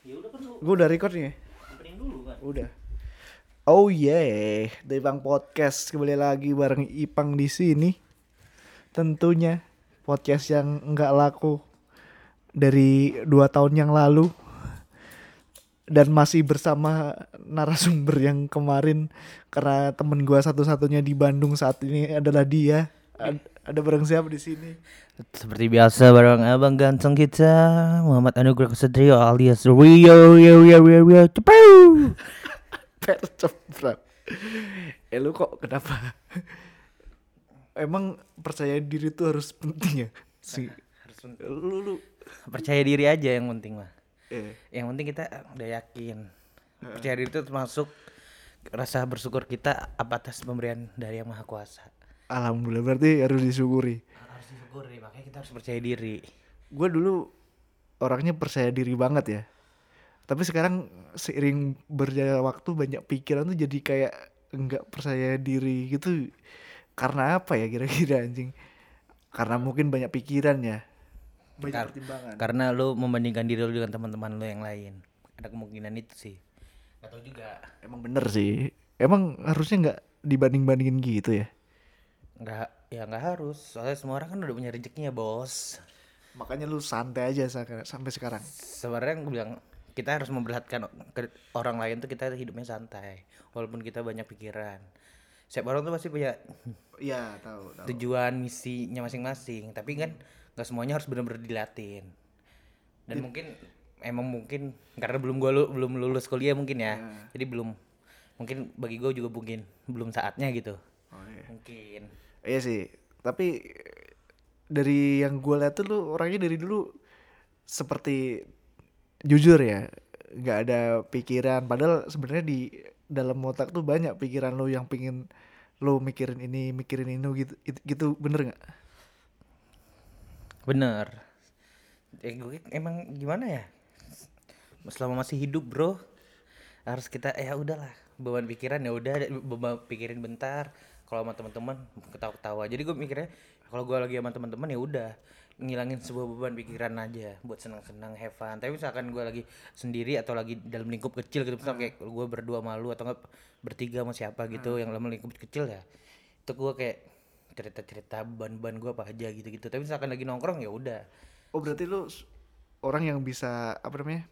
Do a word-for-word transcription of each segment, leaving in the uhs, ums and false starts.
Ya udah kan lu. Gue udah record nih. Opening dulu kan. Udah. Oh yeah, Debang Podcast kembali lagi bareng Ipang di sini. Tentunya podcast yang nggak laku dari dua tahun yang lalu dan masih bersama narasumber yang kemarin karena temen gue satu-satunya di Bandung saat ini adalah dia. Ad- ada bareng siapa di sini? Seperti biasa bareng abang ganteng kita Muhammad Anugrah Kusatrio alias Rio Rio Rio Rio Rio Cepew. Perceprat. Eh lu kok kenapa? Emang percaya diri tuh harus penting ya? Si Harus penting. lu lu Percaya diri aja yang penting mah. eh Yang penting kita udah yakin. Percaya diri itu termasuk rasa bersyukur kita atas pemberian dari Yang Maha Kuasa. alhamdulillah berarti harus disyukuri. Harus disyukuri, makanya kita harus percaya diri. Gue dulu orangnya percaya diri banget ya. Tapi sekarang seiring berjalannya waktu banyak pikiran tuh jadi kayak enggak percaya diri gitu. Karena apa ya kira-kira anjing? Karena mungkin banyak pikiran ya. Banyak Kar- pertimbangan. Karena lu membandingkan diri lu dengan teman-teman lu yang lain. Ada kemungkinan itu sih. Gak tau juga. Emang bener sih. Emang harusnya enggak dibanding-bandingin gitu ya. Nggak, ya nggak harus. Soalnya semua orang kan udah punya rezekinya, bos. Makanya lu santai aja saka- sampai sekarang. Sebenarnya gue bilang kita harus memperlihatkan ke orang lain tuh kita hidupnya santai, walaupun kita banyak pikiran. Setiap orang tuh pasti punya Iya, tahu, tahu. tujuan misinya masing-masing. Tapi kan nggak semuanya harus benar-benar dilatin. Dan mungkin emang mungkin karena belum gue lu, belum lulus kuliah mungkin ya. Ya. Jadi belum mungkin bagi gue juga mungkin belum saatnya gitu. Oh, iya. Mungkin. Iya sih, tapi dari yang gue lihat tuh lu orangnya dari dulu seperti jujur ya, nggak ada pikiran. Padahal sebenarnya di dalam otak tuh banyak pikiran lu yang pingin lu mikirin ini, mikirin ini gitu, itu, gitu bener nggak? Bener. Ya, gue emang gimana ya? Selama masih hidup bro, harus kita ya udahlah beban pikiran ya udah beban pikirin bentar. Kalau sama teman-teman ketawa-ketawa. Jadi gue mikirnya kalau gue lagi sama teman-teman ya udah ngilangin sebuah beban pikiran aja buat senang-senang have fun. Tapi misalkan gue lagi sendiri atau lagi dalam lingkup kecil gitu, misalkan kayak gue berdua malu atau enggak bertiga sama siapa gitu yang dalam lingkup kecil ya, itu gue kayak cerita-cerita beban-beban gue apa aja gitu-gitu. Tapi misalkan lagi nongkrong ya udah. Oh berarti lu s- orang yang bisa apa namanya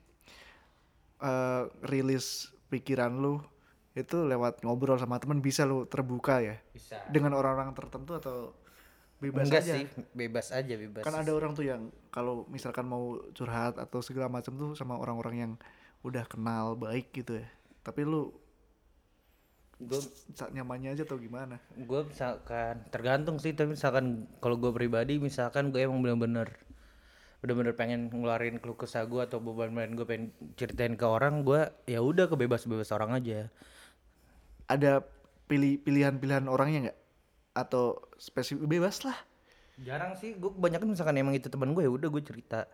eh rilis pikiran lu itu lewat ngobrol sama temen, bisa lu terbuka ya Bisa. dengan orang-orang tertentu atau bebas Enggak aja? sih, bebas aja bebas. Kan ada orang tuh yang kalau misalkan mau curhat atau segala macam tuh sama orang-orang yang udah kenal baik gitu ya. Tapi lu Gue sa- nyamannya aja atau gimana? gue misalkan tergantung sih, tapi misalkan kalau gue pribadi misalkan gue emang bener-bener bener-bener pengen ngeluarin keluh kesah gue atau beban-beban gue pengen ceritain ke orang, gue ya udah kebebas-bebas orang aja. Ada pilih pilihan-pilihan orangnya nggak? Atau spesifik bebas lah. Jarang sih, gue kebanyakan misalkan emang itu teman gue ya udah gue cerita.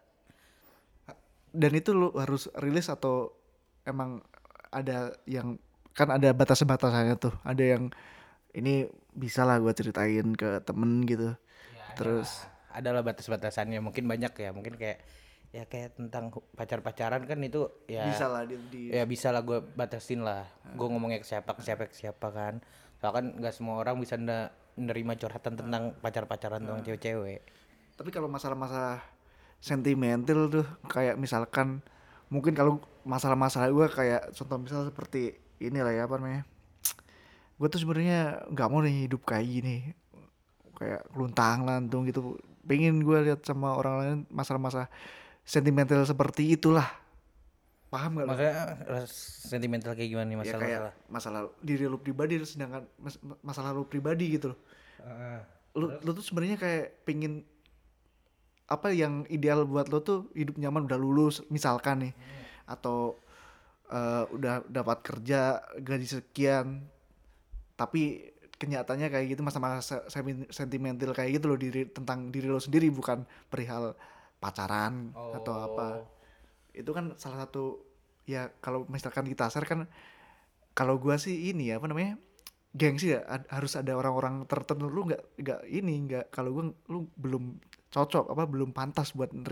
Dan itu lu harus rilis atau emang ada yang kan ada batas-batasannya tuh. Ada yang ini bisa lah gue ceritain ke temen gitu. Terus Adalah batas-batasannya, mungkin banyak ya, mungkin kayak ya kayak tentang hu- pacar-pacaran kan itu ya bisa lah di, di- ya bisa lah gue batasin lah. Gue ngomongnya ke siapa ke siapa ke siapa kan. Soalnya kan nggak semua orang bisa nda- nerima curhatan tentang pacar-pacaran tentang cewek-cewek. Tapi kalau masalah-masalah sentimental tuh kayak misalkan mungkin kalau masalah-masalah gue kayak contoh misal seperti ini lah ya apa namanya, gue tuh sebenarnya nggak mau nih hidup kayak gini, kayak luntang lantung gitu, pengen gue lihat sama orang lain masalah-masalah sentimental seperti itulah, paham gak lo? Maksudnya ras- sentimental kayak gimana nih Ya masalah kayak masalah? masalah diri lu pribadi sedangkan mas- masalah lu pribadi gitu loh. Lu lu tuh sebenarnya kayak pengen apa yang ideal buat lo tuh hidup nyaman, udah lulus misalkan nih, atau eh, udah dapat kerja gaji sekian, tapi kenyataannya kayak gitu, masa-masa se- sentimental kayak gitu loh, diri tentang diri lo sendiri, bukan perihal pacaran atau apa. Itu kan salah satu ya, kalau misalkan kita share kan, kalau gua sih ini ya apa namanya, gengsi ya, ad- harus ada orang-orang tertentu, lu nggak nggak ini nggak, kalau gua lu belum cocok apa belum pantas buat nerim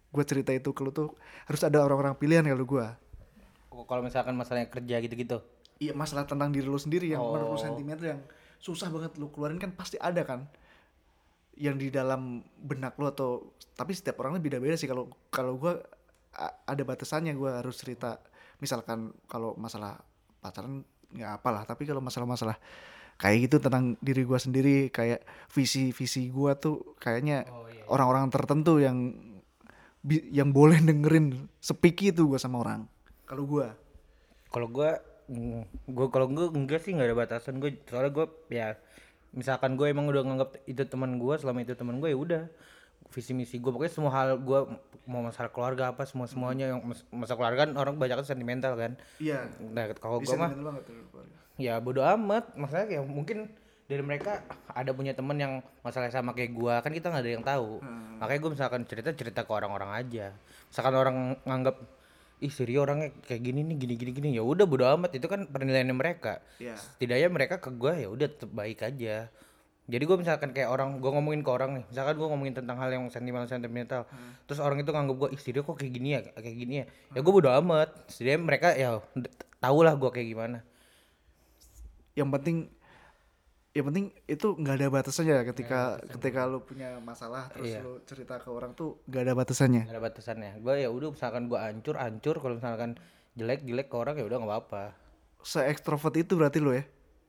gue cerita itu ke lu tuh harus ada orang-orang pilihan kalau gue. Kalau misalkan masalahnya kerja gitu-gitu. Iya, masalah tentang diri lu sendiri yang Oh. menurut lu sentimen tuh yang susah banget lu keluarin kan pasti ada kan yang di dalam benak lu atau tapi setiap orang beda-beda sih. Kalau kalau gue ada batasannya, gue harus cerita misalkan kalau masalah pacaran nggak apalah, tapi kalau masalah-masalah kayak gitu tentang diri gue sendiri, kayak visi-visi gue tuh kayaknya Oh, iya, iya. orang-orang tertentu yang yang boleh dengerin sepiki itu gue sama orang. Kalau gue Kalau gue, gue kalau gue enggak sih, nggak ada batasan gue. Soalnya gue ya, misalkan gue emang udah nganggap itu teman gue, selama itu teman gue ya udah. Visi misi gue pokoknya semua hal gue, mau masalah keluarga apa semua semuanya yang mas- masalah keluarga kan orang banyak kan sentimental kan. iya Nah kalau gue bisa mah dengerin banget tuh keluarga. ya bodo amat, maksudnya ya mungkin dari mereka ada punya temen yang masalah sama kayak gua, kan kita nggak ada yang tahu. Hmm. Makanya gue misalkan cerita cerita ke orang-orang aja. Misalkan orang nganggap ih Siri orangnya kayak gini nih, gini gini gini, ya udah bodo amat, itu kan penilaiannya mereka. Iya. Setidaknya mereka ke gua ya udah tetap baik aja. Jadi gue misalkan kayak orang, gue ngomongin ke orang nih, misalkan gue ngomongin tentang hal yang sentimental sentimental, Hmm. terus orang itu nganggap gue ih Siri kok kayak gini ya, kayak gini ya, ya gue bodo amat. Setidaknya mereka ya tahu lah gue kayak gimana. Yang penting yang penting itu nggak ada batasannya ketika ketika lu punya masalah terus Iya. lu cerita ke orang tuh nggak ada batasannya. Gak ada batasannya. Gue ya udah misalkan gue hancur hancur, kalau misalkan jelek jelek ke orang ya udah nggak apa-apa. Se-ekstrovert itu berarti lu ya.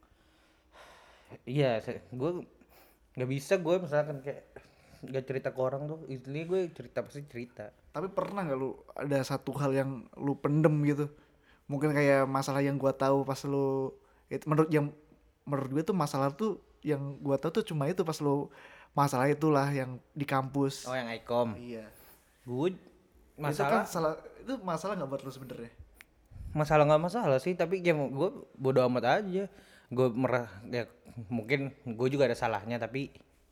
Iya, gue nggak bisa gue misalkan kayak nggak cerita ke orang tuh. Ini gue cerita pasti cerita. Tapi pernah nggak lu ada satu hal yang lu pendem gitu? Mungkin kayak masalah yang gua tahu pas lu itu menurut yang menurut gue tuh masalah tuh yang gua tahu tuh cuma itu pas lu masalah itulah yang di kampus. Oh yang ikom. Iya. Gue Itu masalah kan salah itu masalah nggak buat lu sebenarnya? masalah nggak masalah sih, tapi ya gue bodo amat aja. Gue merah ya, mungkin gue juga ada salahnya, tapi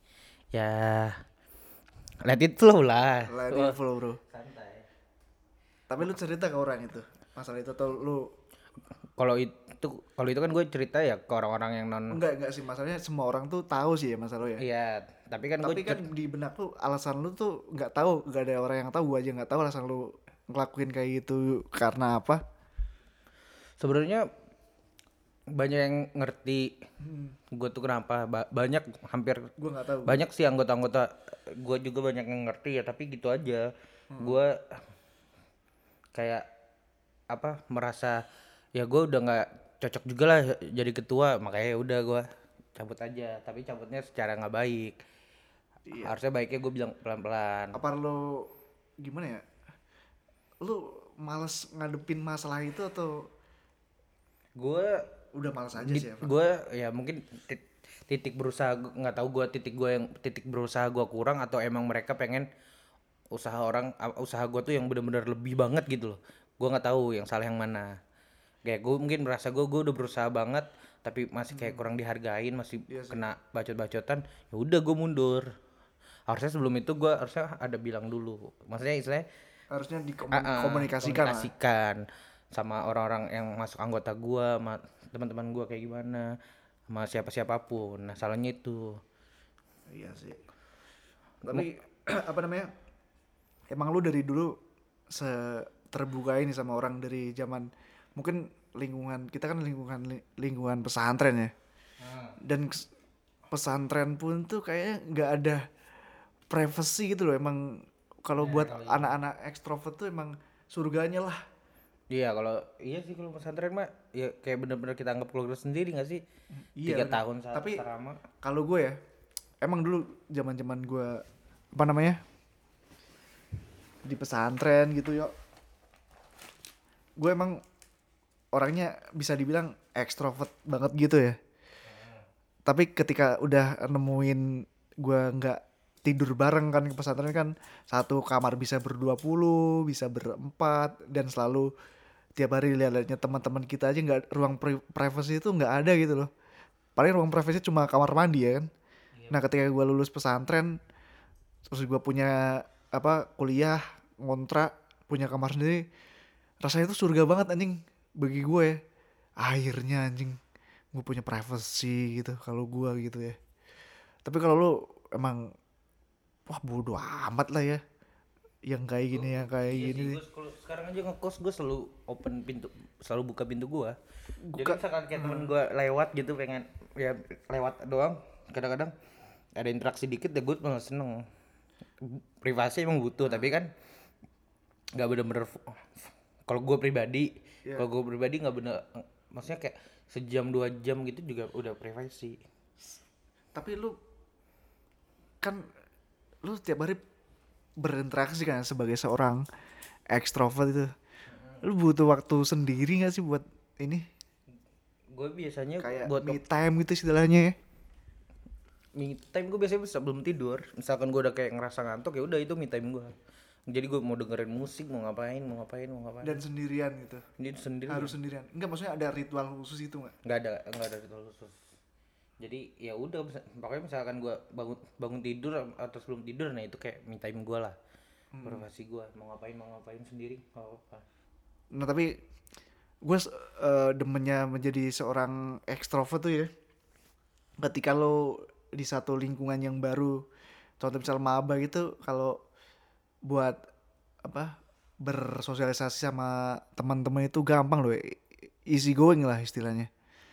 ya let it flow lah. Let it flow, bro. Santai. Tapi lu cerita ke orang itu masalah itu atau lu Kalau itu kalau itu kan gue cerita ya ke orang-orang yang non. enggak enggak sih, masalahnya semua orang tuh tahu sih ya masalah lu ya. Iya, tapi kan Tapi gue kan di benak lu alasan lu tuh nggak tahu, nggak ada orang yang tahu, gua aja nggak tahu alasan lu ngelakuin kayak gitu karena apa. sebenarnya banyak yang ngerti gue tuh kenapa. Ba- banyak, hampir Gua nggak tahu. banyak sih anggota-anggota gue juga banyak yang ngerti ya, tapi gitu aja. Gue kayak apa merasa ya gue udah nggak cocok juga lah jadi ketua, makanya ya udah gue cabut aja, tapi cabutnya secara nggak baik. Harusnya baiknya gue bilang pelan-pelan. Apa lu gimana ya? Lu males ngadepin masalah itu atau Gue udah males aja sih ya? gue ya mungkin tit- titik berusaha, nggak tahu gue titik gue yang titik berusaha gue kurang, atau emang mereka pengen usaha orang a- usaha gue tuh yang benar-benar lebih banget gitu loh. Gue nggak tahu yang salah yang mana. Kayak gue mungkin merasa gue gue udah berusaha banget, tapi masih kayak kurang dihargain, masih Iya sih. kena bacot-bacotan. Ya udah gue mundur. Harusnya sebelum itu gue harusnya ada bilang dulu. Maksudnya istilahnya Harusnya ah, ah, dikomunikasikan lah. komunikasikan sama orang-orang yang masuk anggota gua, sama teman-teman gua kayak gimana, sama siapa-siapapun. Nah, salahnya itu. Iya sih. Tapi apa namanya? Emang lu dari dulu se terbuka ini sama orang dari zaman mungkin lingkungan kita kan lingkungan lingkungan pesantren ya. Dan kes- pesantren pun tuh kayaknya nggak ada privacy gitu loh. Emang kalau buat anak-anak ekstrovert tuh emang surganya lah. Iya, kalau iya sih kalau pesantren mah ya kayak bener-bener kita anggap keluarga sendiri nggak sih? Iya, Tiga bener. tahun sa- Tapi selama. kalau gue ya, emang dulu zaman-zaman gue apa namanya di pesantren gitu yo, gue emang orangnya bisa dibilang ekstrovert banget gitu ya. Tapi ketika udah nemuin gue nggak tidur bareng kan ke pesantren kan, satu kamar bisa berdua puluh, bisa berempat, dan selalu tiap hari lihat-lihatnya teman-teman kita aja nggak, ruang pri- privacy itu nggak ada gitu loh. Paling ruang privacy cuma kamar mandi ya kan. Nah ketika gue lulus pesantren, terus gue punya apa kuliah, ngontrak, punya kamar sendiri, rasanya itu surga banget anjing bagi gue ya. Akhirnya anjing gue punya privacy gitu kalau gue gitu ya. Tapi kalau lu emang wah bodo amat lah ya, yang kayak gini yang kayak Iya gini sih, nih. gue kalau sekarang aja ngekos gue selalu open pintu, selalu buka pintu gue. Jadi Buka- misalkan kayak temen gue lewat gitu pengen ya lewat doang, kadang-kadang ada interaksi dikit ya gue malah seneng. Privasi emang butuh tapi kan nggak bener-bener f- kalau gue pribadi Iya. kalau gue pribadi nggak bener, maksudnya kayak sejam dua jam gitu juga udah privasi. Tapi lu kan lu setiap hari berinteraksi kan sebagai seorang ekstrovert itu. Lu butuh waktu sendiri gak sih buat ini? Gue biasanya Kayak buat me time gitu istilahnya ya. me time gue biasanya sebelum tidur, misalkan gue udah kayak ngerasa ngantuk ya udah itu me time gue. Jadi gue mau dengerin musik, mau ngapain, mau ngapain, mau ngapain. Dan sendirian gitu. Ini sendiri. Harus sendirian. Enggak, maksudnya ada ritual khusus itu enggak? Nggak ada, nggak ada ritual khusus. Jadi ya udah, mis- pokoknya misalkan gue bangun bangun tidur atau sebelum tidur, nah itu kayak me time gue lah. Privasi gue, mau ngapain mau ngapain sendiri, nggak apa-apa. Nah, tapi gue uh, demennya menjadi seorang ekstrovert tuh ya. Ketika lo di satu lingkungan yang baru, contoh misal maba gitu, kalau buat apa bersosialisasi sama teman-teman itu gampang loh, easy going lah istilahnya.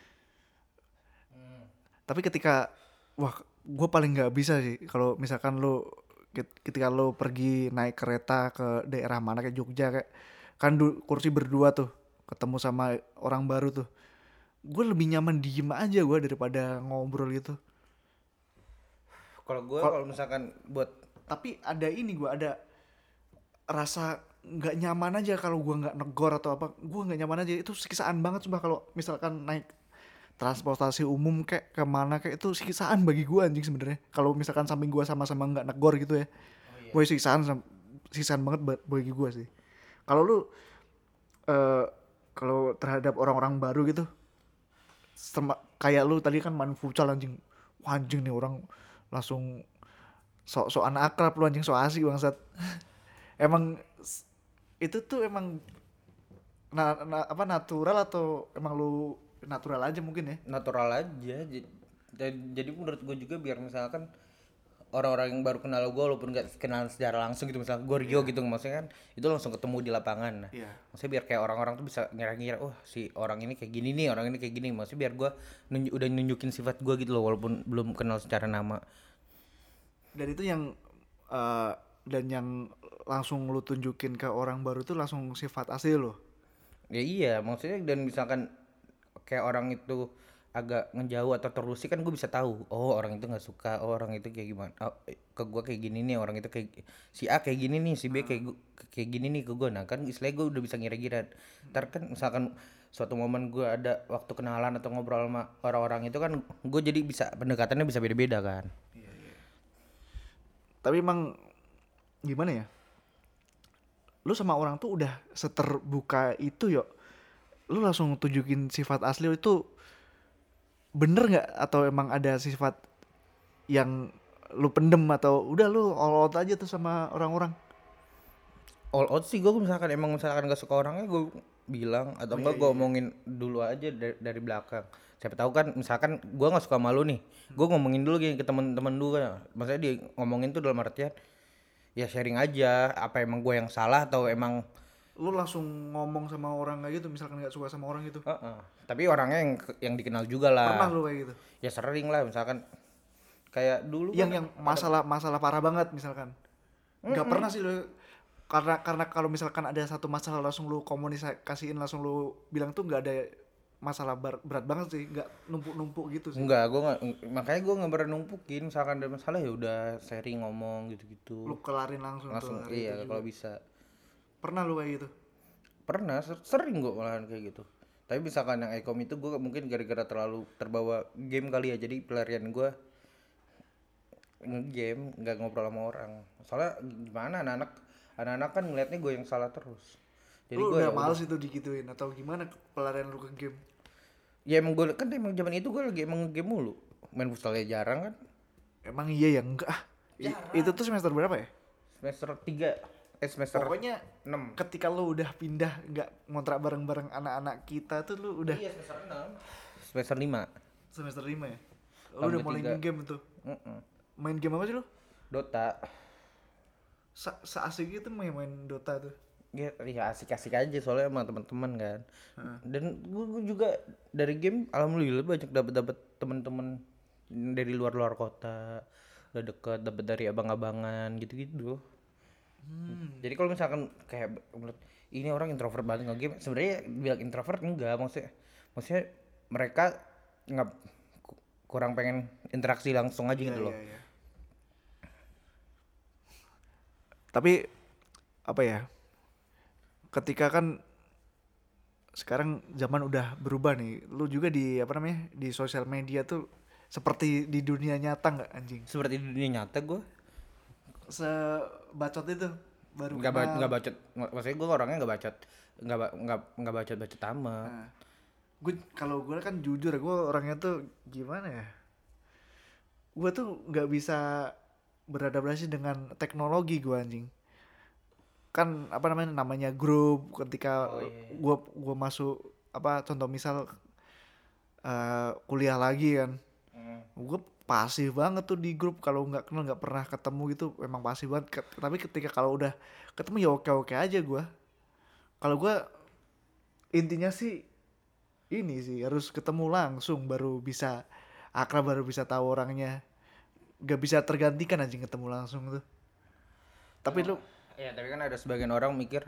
Tapi ketika wah gue paling nggak bisa sih kalau misalkan lo ketika lo pergi naik kereta ke daerah mana kayak Jogja kayak kan du, kursi berdua tuh ketemu sama orang baru tuh, gue lebih nyaman diem aja gue daripada ngobrol gitu. Kalau gue Kal- kalau misalkan buat Tapi ada ini, gue ada rasa nggak nyaman aja kalau gue nggak negor atau apa, gue nggak nyaman aja. Itu siksaan banget sumpah kalau misalkan naik transportasi umum kayak kemana kayak itu siksaan bagi gue anjing sebenarnya. Kalau misalkan samping gue sama-sama nggak negor gitu ya, gue siksaan sam- siksaan banget ba- bagi gue sih. Kalau lu eh kalau terhadap orang-orang baru gitu, Sema- kayak lu tadi kan main futsal anjing, wah anjing nih orang langsung sok-sokan akrab lu anjing, sok asik bangsat. Emang s- itu tuh emang na, na- apa natural atau emang lu natural aja mungkin ya? natural aja. Jadi, jadi menurut gue juga biar misalkan orang-orang yang baru kenal gue walaupun gak kenal secara langsung gitu, misalnya gue Rio gitu, maksudnya kan itu langsung ketemu di lapangan. Nah, Iya. maksudnya biar kayak orang-orang tuh bisa ngira-ngira, oh si orang ini kayak gini nih, orang ini kayak gini. Maksudnya biar gue nunjuk, udah nunjukin sifat gue gitu loh walaupun belum kenal secara nama. Dan itu yang eh, dan yang langsung lu tunjukin ke orang baru itu langsung sifat asli lo. Ya iya, maksudnya dan misalkan kayak orang itu agak ngejauh atau terusik kan gue bisa tahu, oh orang itu nggak suka, oh orang itu kayak gimana, oh, ke gue kayak gini nih, orang itu kayak si A kayak gini nih, si B kayak gu- kayak gini nih ke gue. Nah kan istilahnya gue udah bisa ngira-ngira. Ntar kan misalkan suatu momen gue ada waktu kenalan atau ngobrol sama orang-orang itu kan gue jadi bisa pendekatannya bisa beda-beda kan. Tapi emang gimana ya? Lu sama orang tuh udah seterbuka itu yo. Lu langsung tunjukin sifat asli lu itu bener nggak atau emang ada sifat yang lu pendem atau udah lu all out aja tuh sama orang-orang? All out sih gue misalkan emang misalkan gak suka orangnya gue bilang atau enggak gue omongin dulu aja dari, dari belakang. Siapa tahu kan misalkan gue nggak suka malu nih, gue ngomongin dulu gini ke teman-teman dulu kan. Maksudnya dia ngomongin tuh dalam artian ya sharing aja, apa emang gue yang salah atau emang Lu langsung ngomong sama orang kayak gitu misalkan nggak suka sama orang gitu? Heeh. Tapi orangnya yang yang dikenal juga lah. Pernah lu kayak gitu? Ya sering lah misalkan kayak dulu Yang kan yang masalah masalah parah banget misalkan? Nggak pernah sih lu, karena karena kalau misalkan ada satu masalah langsung lu komunikasiin, langsung lu bilang tuh nggak ada masalah bar- berat banget sih, nggak numpuk-numpuk gitu sih. enggak, gue nggak, makanya gue nggak pernah numpukin. Misalkan ada masalah ya udah sharing ngomong gitu-gitu. Lu kelarin langsung, Langsung tuh hari iya itu juga. kalau bisa. Pernah lu kayak gitu? Pernah ser- sering gue malahan kayak gitu. Tapi misalkan yang Ecom itu gue mungkin gara-gara terlalu terbawa game kali ya, jadi pelarian gue nge-game, nggak ngobrol sama orang. Soalnya gimana anak-anak anak-anak kan ngeliatnya gue yang salah terus. Jadi Lu gue udah ya males itu digituin atau gimana pelarian lu ke game? ya emang gue kan emang zaman itu gue lagi emang game mulu, main futsalnya jarang kan. Emang iya ya enggak ah. I- itu tuh semester berapa ya? Semester tiga eh semester Pokoknya enam. ketika lu udah pindah nggak ngontrak bareng-bareng anak-anak kita tuh lu udah Iya semester enam. Semester lima. semester lima ya? Lu Tahun udah mulai ketiga. game tuh. Mm-mm. Main game apa sih lu? Dota. Se- seasik itu main-main Dota tuh. Ya, ya asik-asik aja soalnya sama teman-teman kan. Heeh. Dan gue juga dari game alhamdulillah banyak dapat dapat teman-teman dari luar-luar kota, udah deket dapat dari abang-abangan gitu-gitu. Hmm. Jadi kalau misalkan kayak menurut ini orang introvert banget nge-game, sebenarnya bilang introvert enggak, maksudnya maksudnya mereka nggak ku- kurang pengen interaksi langsung aja Iya, gitu loh. iya, iya. Tapi apa ya? Ketika kan sekarang zaman udah berubah nih. Lu juga di apa namanya? Di sosial media tuh seperti di dunia nyata nggak anjing? Seperti di dunia nyata gue Sebacot itu baru nggak ba- kenal. nggak bacot, nggak- maksudnya gue orangnya nggak bacot, nggak ba- nggak nggak bacot bacot amat. Nah, gue kalau gue kan jujur, gue orangnya tuh gimana ya? Gue tuh nggak bisa beradaptasi dengan teknologi gue anjing. Kan apa namanya namanya grup ketika Oh, iya. gue gue masuk apa contoh misal eh, kuliah lagi kan, Hmm. gue pasif banget tuh di grup, kalau nggak kenal nggak pernah ketemu gitu emang pasif banget. Ke- tapi ketika kalau udah ketemu ya oke oke aja gue. Kalau gue intinya sih ini sih harus ketemu langsung baru bisa akrab, baru bisa tahu orangnya, gak bisa tergantikan aja ketemu langsung tuh. Tapi lu Ya tapi kan ada sebagian orang mikir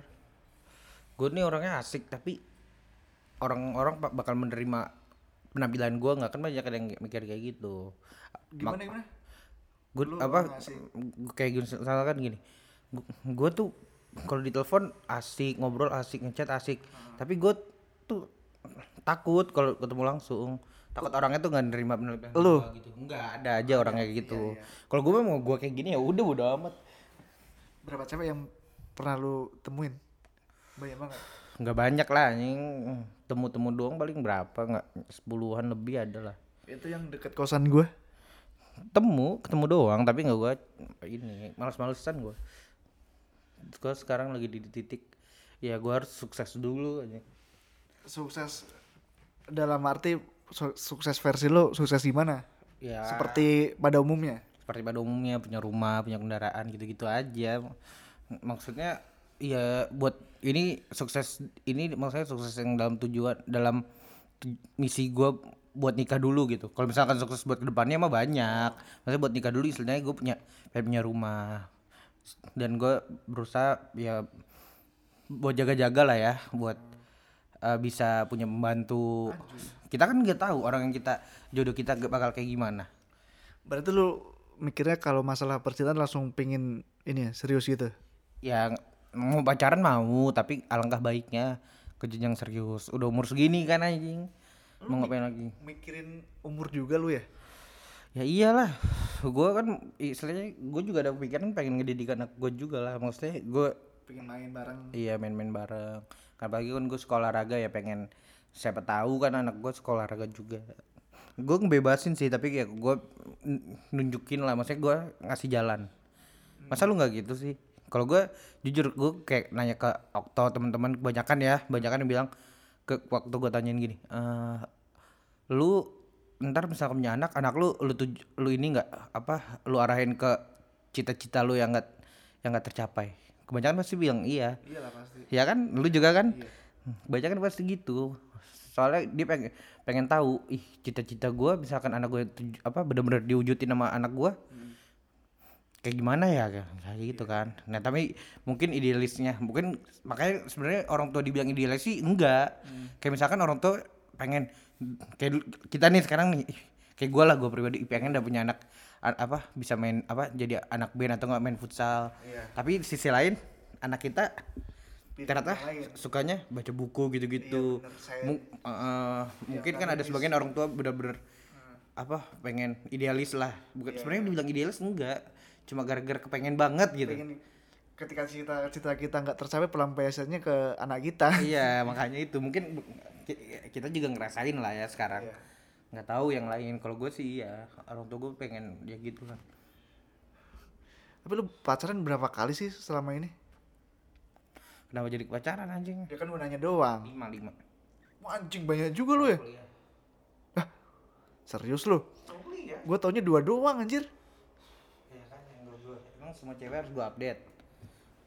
gue nih orangnya asik tapi orang-orang ba- bakal menerima penampilan gue nggak, kan banyak yang mikir kayak gitu. gimana gimana Gue lu apa orang asik. gua kayak gini misalkan gini, gue tuh kalau di telepon asik ngobrol asik ngechat asik, tapi gue tuh takut kalau ketemu langsung, takut orangnya tuh nggak nerima penampilan Lu? gua gitu. Nggak ada aja orangnya kayak gitu. iya, iya. Kalau gue mau gue kayak gini ya udah bodo amat. Berapa cewek yang pernah lu temuin? Banyak banget. Nggak banyak lah anjing, temu-temu doang paling berapa, nggak sepuluhan lebih ada lah. Itu yang deket kosan gue. Temu ketemu doang tapi nggak gue ini malas-malesan gue. Gue sekarang lagi di titik ya gue harus sukses dulu aja. Sukses dalam arti su- sukses versi lo sukses gimana? Ya Seperti pada umumnya. seperti pada umumnya punya rumah punya kendaraan gitu-gitu aja. Maksudnya ya buat ini sukses, ini maksudnya sukses yang dalam tujuan dalam tu- misi gue buat nikah dulu gitu. Kalau misalkan sukses buat kedepannya mah banyak, maksudnya buat nikah dulu istilahnya gue punya pengen punya rumah dan gue berusaha ya buat jaga-jaga lah ya buat eh, bisa punya pembantu. Kita kan nggak tahu orang yang kita jodoh kita bakal kayak gimana. Berarti lu mikirnya kalau masalah percintaan langsung pingin ini ya, serius gitu. Ya mau pacaran mau tapi alangkah baiknya ke jenjang serius. Udah umur segini kan anjing, mau ngapain lagi? Mikirin umur juga lu ya? Ya iyalah, gue kan istilahnya gue juga ada pikiran pengen ngedidik anak gue juga lah, maksudnya gue Pengen main bareng. iya main-main bareng. Apalagi kan gue sekolah olahraga ya pengen, siapa tahu kan anak gue sekolah olahraga juga. Gue ngebebasin sih tapi kayak gue nunjukin lah, maksudnya gue ngasih jalan. Masa lu nggak gitu sih? Kalau gue jujur gue kayak nanya ke Okto teman-teman kebanyakan ya, kebanyakan yang bilang ke waktu gue tanyain gini, eh lu ntar misalkan punya anak, anak lu lu tuj, lu ini nggak apa lu arahin ke cita-cita lu yang nggak yang nggak tercapai. Kebanyakan pasti bilang iya. Iyalah pasti. Ya kan, lu juga kan? Iya. Kebanyakan pasti gitu. Soalnya dia pengen pengen tahu, ih cita-cita gue misalkan anak gue tuj- apa benar-benar diwujudin sama anak gue. Kayak gimana ya kayak gitu kan. Nah, tapi mungkin idealisnya, mungkin makanya sebenarnya orang tua dibilang idealis sih enggak. Kayak misalkan orang tua pengen kayak dulu- kita nih sekarang nih ih, kayak gue lah, gue pribadi pengen udah punya anak a- apa bisa main apa jadi anak band atau nggak main futsal. Iya. Tapi di sisi lain anak kita Pilih ternyata yang lain. sukanya baca buku gitu-gitu. Iya, bener, saya- Mu- eh, mungkin kan ada sebagian orang tua bener-bener apa pengen idealis lah. Bukan sebenarnya dibilang idealis enggak, cuma gara-gara kepengen banget gitu. Pengen ketika cita-cita kita nggak tercapai, pelampiasannya ke anak kita. Iya, makanya itu mungkin bu- ki- kita juga ngerasain lah ya sekarang. Iya. Nggak tahu yang lain. Kalau gue sih ya orang tua gue pengen ya gitu lah. Tapi lu pacaran berapa kali sih selama ini? Kenapa jadi pacaran anjing? Ya kan gue nanya doang. Lima lima. Wah, anjing banyak juga lu ya. Serius lu? Gue taunya dua doang anjir. Ya kan yang gue emang semua cewek harus gue update.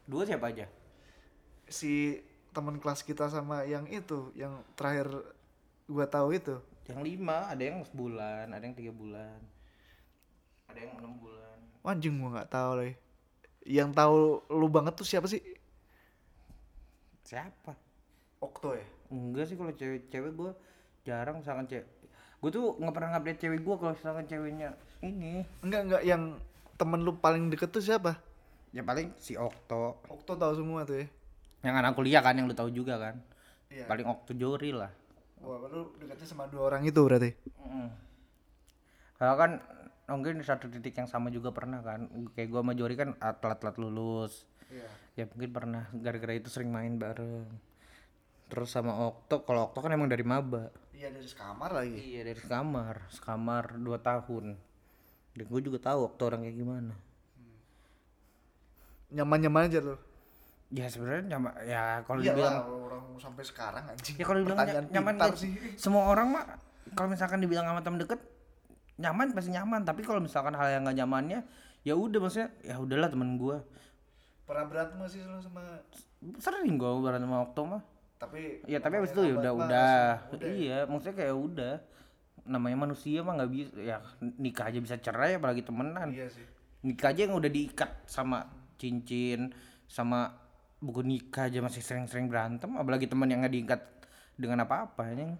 Dua siapa aja? Si teman kelas kita sama yang itu, yang terakhir gua tahu itu. Yang lima, ada yang sebulan, ada yang tiga bulan, ada yang enam bulan. Anjing gua nggak tahu lagi. Yang tahu lu banget tuh siapa sih? Siapa? Okto ya? Enggak sih, kalau cewek-cewek gue jarang, misalkan cewek. Gue tuh nggak pernah ngupdate cewek gue kalau misalkan ceweknya ini. Enggak enggak yang temen lu paling deket tuh siapa? Ya paling si Okto. Okto tahu semua tuh ya. Yang anak kuliah kan, yang lu tahu juga kan. Iya. Paling Okto Jori lah. Wah, lu dekatnya sama dua orang itu berarti. Mm. Kalau kan mungkin satu titik yang sama juga pernah kan. Kayak gue sama Jori kan telat-telat lulus. Iya. Ya mungkin pernah, gara-gara itu sering main bareng. Terus sama Okto, kalau Okto kan emang dari maba. Iya, dari sekamar lagi. Iya, dari sekamar, sekamar dua tahun. Dan gue juga tahu Okto orang kayak gimana. Nyaman-nyaman aja tuh. Ya sebenarnya nyaman, ya kalau Iya dibilang lah, orang sampai sekarang anjing. ya kalau dibilang Pertanyaan ny- nyaman pintar kan, sih. semua orang mah kalau misalkan dibilang sama temen deket nyaman pasti nyaman, tapi kalau misalkan hal yang gak nyamannya ya udah, maksudnya ya udahlah temen gue. Pernah berantem gak sih lu sama? Sering gue berantem sama Okto mah. Tapi Ya tapi abis itu ya udah udah iya, maksudnya kayak udah, namanya manusia mah nggak bisa ya, nikah aja bisa cerai apalagi temenan. Iya sih. Nikah aja yang udah diikat sama cincin sama buku nikah aja masih sering-sering berantem, apalagi teman yang nggak diikat dengan apa-apa ya.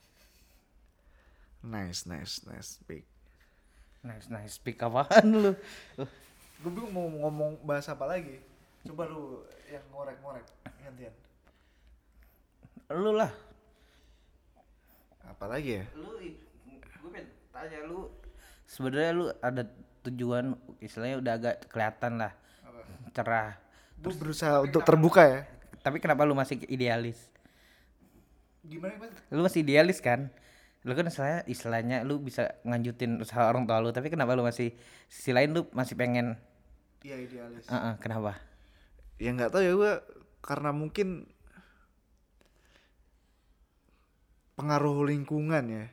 Nice, nice, nice, big. Nice, nice, speak apaan lu? Uh, Gue bingung mau ngomong bahas apa lagi. Coba lu yang ngorek-ngorek gantian. Lu lah. Apa lagi ya? Lu, gue pengen tanya lu. Sebenarnya lu ada tujuan, istilahnya udah agak kelihatan lah. Apa? Cerah. Gue berusaha untuk terbuka ya. Tapi kenapa lu masih idealis? Gimana gimana? Lu masih idealis kan? Lu kan istilahnya, istilahnya lu bisa nganjutin usaha orang tua lu, tapi kenapa lu masih, sisi lain lu masih pengen? Iya, idealis. Uh-uh, kenapa? Ya nggak tahu ya, gue karena mungkin pengaruh lingkungan ya.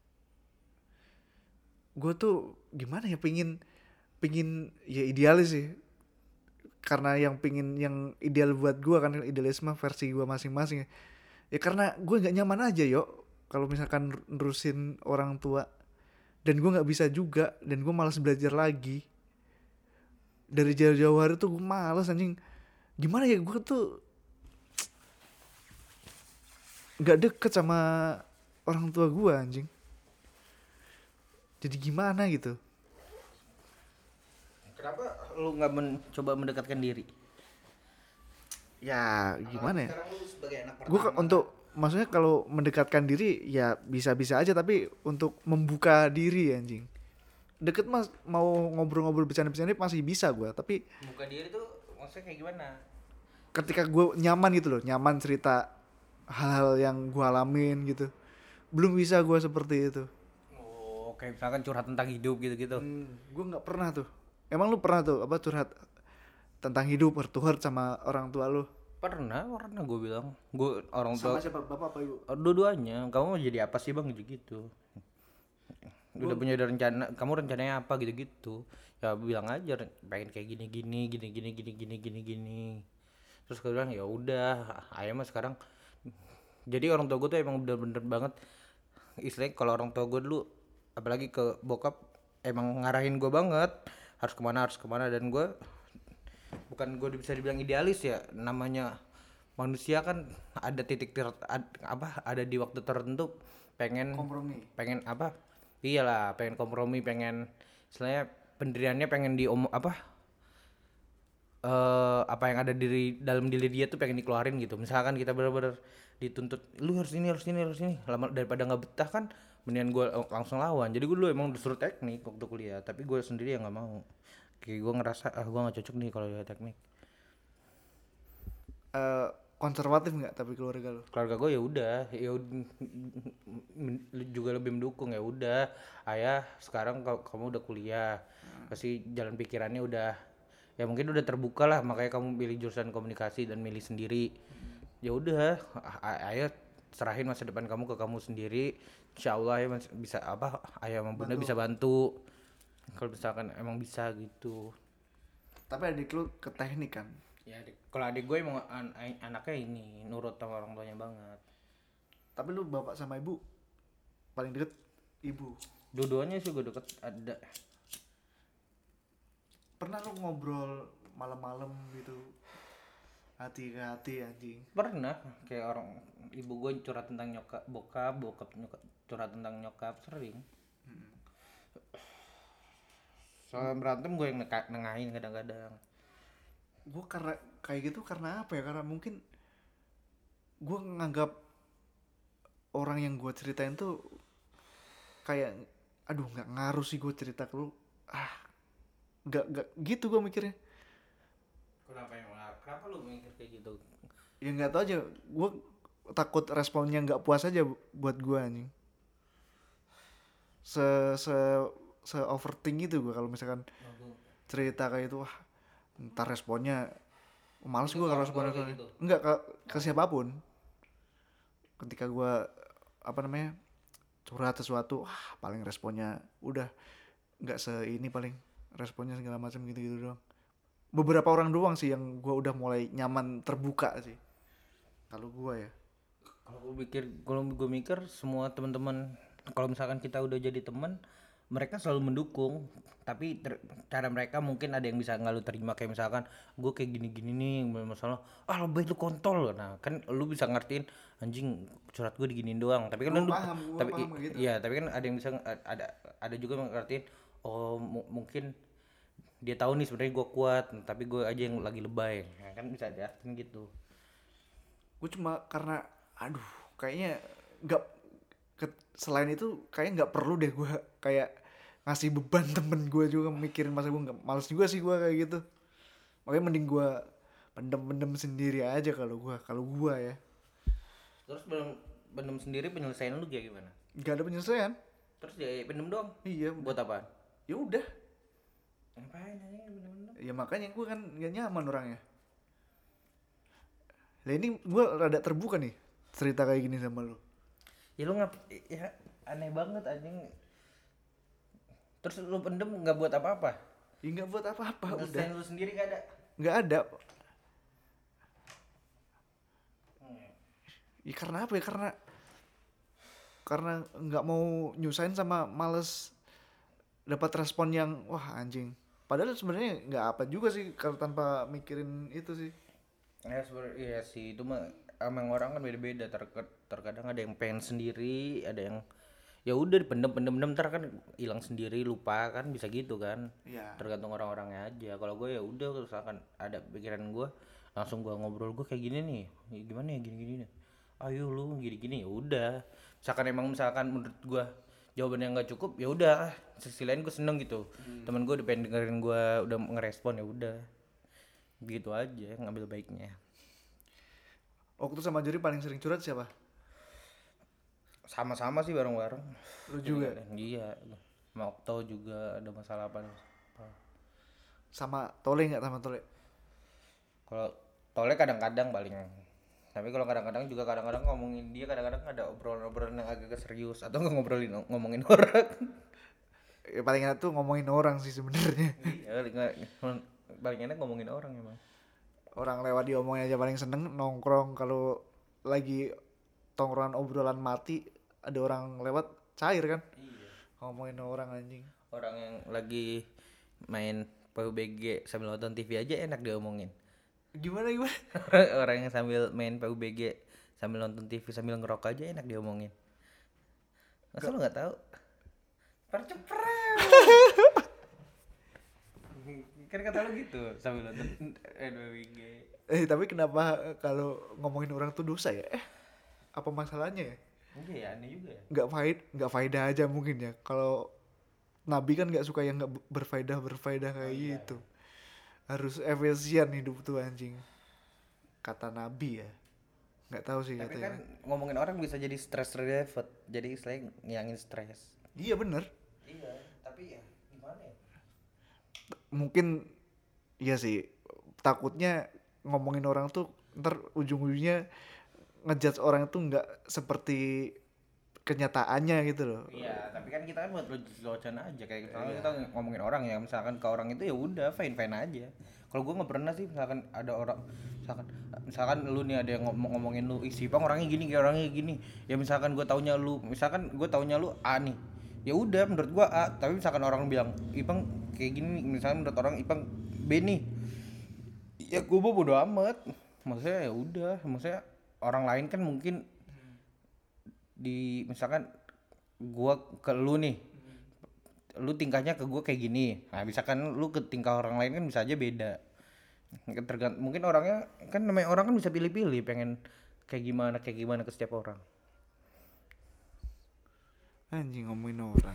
Gue tuh gimana ya, pingin pingin ya idealis sih. Karena yang pingin yang ideal buat gue kan, idealisme versi gue masing-masing ya. Ya karena gue nggak nyaman aja yo kalau misalkan nerusin orang tua, dan gue nggak bisa juga, dan gue malas belajar lagi. Dari jauh-jauh hari tuh gue malas anjing. Gimana ya, gue tuh nggak deket sama orang tua gue anjing. Jadi gimana gitu? Kenapa lu nggak mencoba mendekatkan diri? Ya gimana ya? Sekarang lu sebagai anak Gue pertama, untuk maksudnya kalau mendekatkan diri ya bisa-bisa aja, tapi untuk membuka diri anjing. Deket mas mau ngobrol-ngobrol bercanda-bercanda masih bisa gue, tapi buka diri tuh maksudnya kayak gimana? ketika gue nyaman gitu loh, nyaman cerita hal-hal yang gue alamin gitu, belum bisa gue seperti itu. Oh, kayak misalkan curhat tentang hidup gitu-gitu. Hmm, gue nggak pernah tuh. Emang lu pernah tuh apa curhat tentang hidup, bertuhan sama orang tua lu? Pernah, pernah gue bilang. Gue orang tua. Sama siapa, bapak apa ibu? Dua-duanya. Kamu mau jadi apa sih bang, gitu-gitu. Udah punya rencana, kamu rencananya apa gitu-gitu. Ya bilang aja pengen kayak gini gini gini gini gini gini gini gini. Terus gue bilang ya udah, ayah mah sekarang. Jadi orang tua gue tuh emang bener-bener banget, istilahnya kalau orang tua gue dulu, apalagi ke bokap, emang ngarahin gue banget harus kemana harus kemana. Dan gue bukan, gue bisa dibilang idealis ya, namanya manusia kan ada titik ter, ad, apa ada di waktu tertentu pengen Kompromi. pengen apa iyalah pengen kompromi, pengen istilahnya pendiriannya pengen di om apa eh apa yang ada diri dalam diri dia tuh pengen dikeluarin gitu. Misalkan kita bener-bener dituntut lu harus ini harus ini harus ini, lama daripada nggak betah kan, mendingan gue langsung lawan. Jadi gue dulu emang disuruh teknik waktu kuliah, tapi gue sendiri yang nggak mau. Kayak gue ngerasa ah gue nggak cocok nih kalau teknik. Uh, konservatif nggak tapi keluarga lu? Keluarga gue ya udah, ya ud- juga lebih mendukung. Ya udah, ayah sekarang kalau kamu udah kuliah, pasti jalan pikirannya udah, ya mungkin udah terbuka lah, makanya kamu pilih jurusan komunikasi dan milih sendiri. Ya udah, a- ayah serahin masa depan kamu ke kamu sendiri. Insya Allah ya bisa apa, ayah sama bunda Bantu. bisa bantu. Kalau misalkan emang bisa gitu. Tapi adik lu ke teknik kan? Ya adik, kalau adik gue emang an- an- anaknya ini nurut sama orang tuanya banget. Tapi lu bapak sama ibu paling deket ibu. Dua-duanya sih gue deket ada. Pernah lu ngobrol malam-malam gitu hati ke hati anjing? Pernah kayak orang ibu gue curhat tentang nyokap bokap, bokap nyokap curhat tentang nyokap sering. Soal berantem gue yang neka- nengahin kadang-kadang. Gue karena kayak gitu karena apa ya? Karena mungkin gue nganggap orang yang gue ceritain tuh kayak aduh nggak ngaruh sih gue cerita ke lu, ah nggak nggak gitu gue mikirnya. Kenapa emang? Kenapa lu mikir kayak gitu? Ya nggak tahu aja, gue takut responnya nggak puas aja buat gue anjing. Se se se overthink itu gue kalau misalkan cerita kayak itu, wah ntar responnya males gue kalau responnya kayak gitu? enggak ke, ke siapapun. Ketika gue apa namanya curhat sesuatu, wah paling responnya udah nggak se ini, paling responnya segala macam gitu-gitu doang. Beberapa orang doang sih yang gue udah mulai nyaman terbuka sih kalau gue ya. Kalau gue mikir, kalau gue mikir semua teman-teman, kalau misalkan kita udah jadi teman, mereka selalu mendukung. Tapi ter- cara mereka mungkin ada yang bisa nggak lu terima, kayak misalkan gue kayak gini-gini nih masalah, ah lebih lu kontol. Nah kan lu bisa ngertiin anjing curhat gue diginiin doang. Tapi kan Gua lu, paham, gua tapi paham gitu. iya tapi kan ada yang bisa ada ada juga yang ngertiin. Oh mu- mungkin dia tahu nih sebenarnya gue kuat, tapi gue aja yang lagi lebay. Nah, kan bisa diartin gitu. Gue cuma karena aduh kayaknya nggak ke- selain itu kayaknya nggak perlu deh gue kayak ngasih beban temen gue juga mikirin, masa gue nggak, males juga sih gue kayak gitu. Makanya mending gue pendem-pendem sendiri aja kalau gue kalau gue ya. Terus belum pendem sendiri, penyelesaian lu kayak gimana? Nggak ada penyelesaian. Terus dia pendem doang? Iya Buat apa? ya udah. Ngapain aja pendem-pendem? Ya makanya gue kan gak nyaman orangnya. Lah ini gue rada terbuka nih cerita kayak gini sama lu. Ya lu ngap ya aneh banget anjing. Terus lu pendem nggak buat apa-apa? Ya nggak buat apa-apa, udah. Penyelesaian lu sendiri gak ada? Nggak ada. Ya karena apa ya? Karena karena nggak mau nyusahin sama males dapat respon yang wah anjing. Padahal sebenarnya nggak apa juga sih kalau tanpa mikirin itu sih. Ya sebenarnya iya sih, itu mah emang orang kan beda-beda. Ter- terkadang ada yang pengen sendiri, ada yang ya udah dipendem-pendem ntar kan hilang sendiri, lupa kan, bisa gitu kan. Iya. Tergantung orang-orangnya aja. Kalau gue ya udah, misalkan ada pikiran gue langsung gue ngobrol, gue kayak gini nih, ya gimana ya gini-gini nih, ayo lu gini-gini, ya udah. Misalkan emang misalkan menurut gue jawaban yang nggak cukup, ya udah. Sisi lain gue seneng gitu, hmm. temen gue udah pengen dengerin gue, udah ngerespon, ya udah begitu aja, ngambil baiknya. Waktu sama Juri paling sering curhat siapa? Sama-sama sih, bareng-bareng. Lu juga? Iya, sama Okto juga ada masalah apa, apa. Sama Tole nggak? Sama Tole? Kalau Tole kadang-kadang paling, tapi kalau kadang-kadang juga kadang-kadang ngomongin dia, kadang-kadang ada obrolan-obrolan yang agak serius atau nggak ngobrolin ngomongin orang. Ya paling enak tuh ngomongin orang sih sebenarnya. Iya, paling enak ngomongin orang emang. Orang lewat diomongin aja paling seneng. Nongkrong kalau lagi tongkrongan obrolan mati, ada orang lewat cair kan. Iya. Ngomongin orang anjing. Orang yang lagi main P U B G sambil nonton T V aja enak diomongin. Gimana gimana? Orang yang sambil main P U B G sambil nonton T V sambil ngerokok aja enak diomongin. Masa lu nggak tahu? Perceprem. Kan kata lu gitu sambil nonton P U B G. Eh tapi kenapa kalau ngomongin orang tuh dosa ya? Eh apa masalahnya ya? Iya ya, aneh juga ya. Nggak faid, nggak faedah aja mungkin ya. Kalau Nabi kan nggak suka yang nggak berfaedah berfaedah kayak oh, iya. gitu. Harus efisien hidup tuh anjing. Kata Nabi ya. Nggak tahu sih tapi katanya. Kan ngomongin orang bisa jadi stress relief, jadi istilahnya ngilangin stres. Iya bener. Iya, tapi ya gimana ya? Mungkin iya sih. Takutnya ngomongin orang tuh ntar ujung-ujungnya ngejudge orang tuh nggak seperti kenyataannya gitu loh. Iya, tapi kan kita kan buat lucu-lucuan aja kayak gitu. Iya. Kita ngomongin orang ya, misalkan ke orang itu ya udah fine-fine aja. Kalau gue nggak pernah sih, misalkan ada orang, misalkan misalkan lu nih ada yang ngomong ngomongin lu, ih si Ipang orangnya gini, kayak orangnya gini. Ya misalkan gue taunya lu, misalkan gue taunya lu A nih. Ya udah menurut gue A, tapi misalkan orang bilang Ipang kayak gini, misalkan menurut orang Ipang B nih. Ya gue bodo amat. Maksudnya ya udah, maksudnya orang lain kan mungkin di misalkan gua ke lu nih, lu tingkahnya ke gua kayak gini, nah misalkan lu ke tingkah orang lain kan bisa aja beda. Tergantung mungkin orangnya kan, namanya orang kan bisa pilih-pilih pengen kayak gimana kayak gimana ke setiap orang. Anjing ngomongin orang.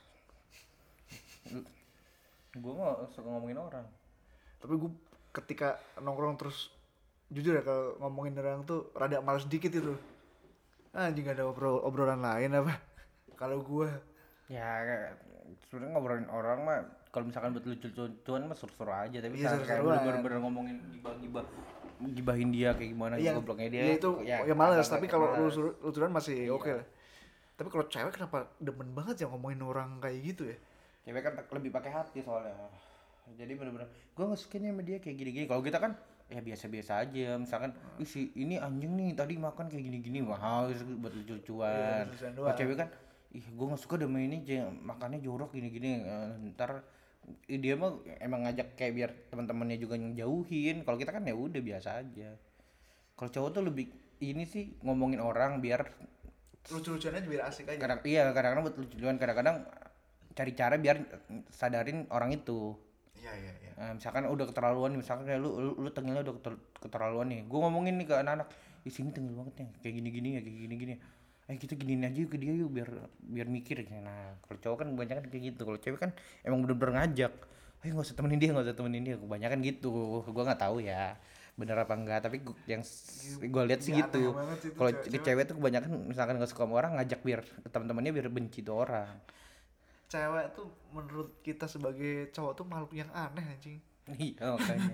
Gua mah suka ngomongin orang. Tapi gue ketika nongkrong terus, jujur ya kalau ngomongin orang tuh rada males dikit itu. Anjing gak ada obrol obrolan lain apa? Kalau gue Ya sebenarnya ngobrolin orang mah kalau misalkan buat lucu-lucuan mah seru-seru aja, tapi iya, misalkan kayak bener-bener ngomongin gibah-gibah gibahin dia kayak gimana, iya, gobloknya dia. iya itu ya, ya males, tapi agak kalau males. lucu-lucuan masih Iya. oke lah. Tapi kalau cewek kenapa demen banget ya ngomongin orang kayak gitu ya? Cewek kan lebih pakai hati soalnya. Jadi bener-bener gue nggak suka nih sama dia kayak gini-gini. Kalau kita kan ya biasa-biasa aja. Misalkan, ih si ini anjing nih tadi makan kayak gini-gini, wah buat Iya, lucu-lucuan. lucu-lucuan Kalau doang. cewek kan, ih gue nggak suka sama ini, j- makannya jorok gini-gini. Eh, ntar ih, dia mah emang ngajak kayak biar teman-temannya juga jauhin. Kalau kita kan ya udah biasa aja. Kalau cowok tuh lebih ini sih ngomongin orang biar Lucu-lucuannya biar asik aja. kadang iya kadang-kadang buat lucu-lucuan, kadang-kadang cari cara biar sadarin orang itu. Iya iya iya. Nah, misalkan udah keterlaluan nih, misalkan kayak lu lu, lu tengilnya udah keter- keterlaluan nih. Gue ngomongin nih ke anak-anak, di sini tengil banget nih, kayak gini-gini ya, kayak gini-gini. Eh kita giniin aja yuk ke dia yuk biar biar mikir. Nah, kalau cowok kan kebanyakan kayak gitu. Kalau cewek kan emang bener-bener ngajak. Ayo nggak usah temenin dia, nggak usah temenin dia. Kebanyakan gitu. Gue nggak tahu ya bener apa enggak, tapi gua, yang gue lihat sih Iya, gitu. aneh banget sih itu Kalau cewek-cewek. cewek tuh kebanyakan misalkan nggak suka sama orang, ngajak biar ke teman-temannya biar benci tuh orang. Cewek tuh menurut kita sebagai cowok tuh makhluk yang aneh anjing. Iya makanya.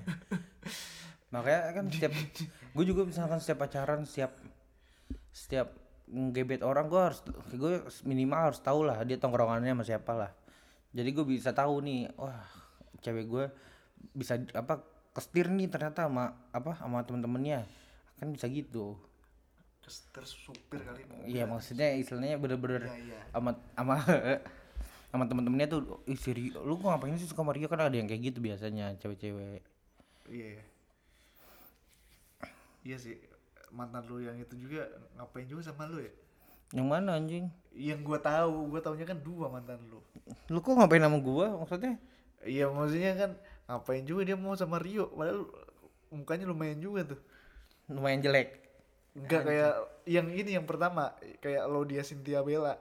Makanya kan setiap gue juga misalkan setiap pacaran, setiap setiap ngebet orang, gue harus gue minimal harus tahu lah dia tongkrongannya sama siapa lah. Jadi gue bisa tahu nih, wah cewek gue bisa apa kestir nih ternyata sama apa sama temen-temennya, kan bisa gitu. Kestir supir kali mau. Iya maksudnya istilahnya bener-bener Iya iya. sama sama sama temen-temennya tuh, ih si Rio, lu kok ngapain sih suka sama Rio, kan ada yang kayak gitu biasanya cewek-cewek. Iya iya. Iya sih, mantan lu yang itu juga ngapain juga sama lu ya? Yang mana anjing? Yang gua tahu, gua taunya kan dua mantan lu. Lu kok ngapain sama gua maksudnya? Iya maksudnya kan ngapain juga dia mau sama Rio, padahal mukanya lumayan juga tuh. Lumayan jelek. Enggak kayak yang ini yang pertama, kayak Laudia Cynthia Bella.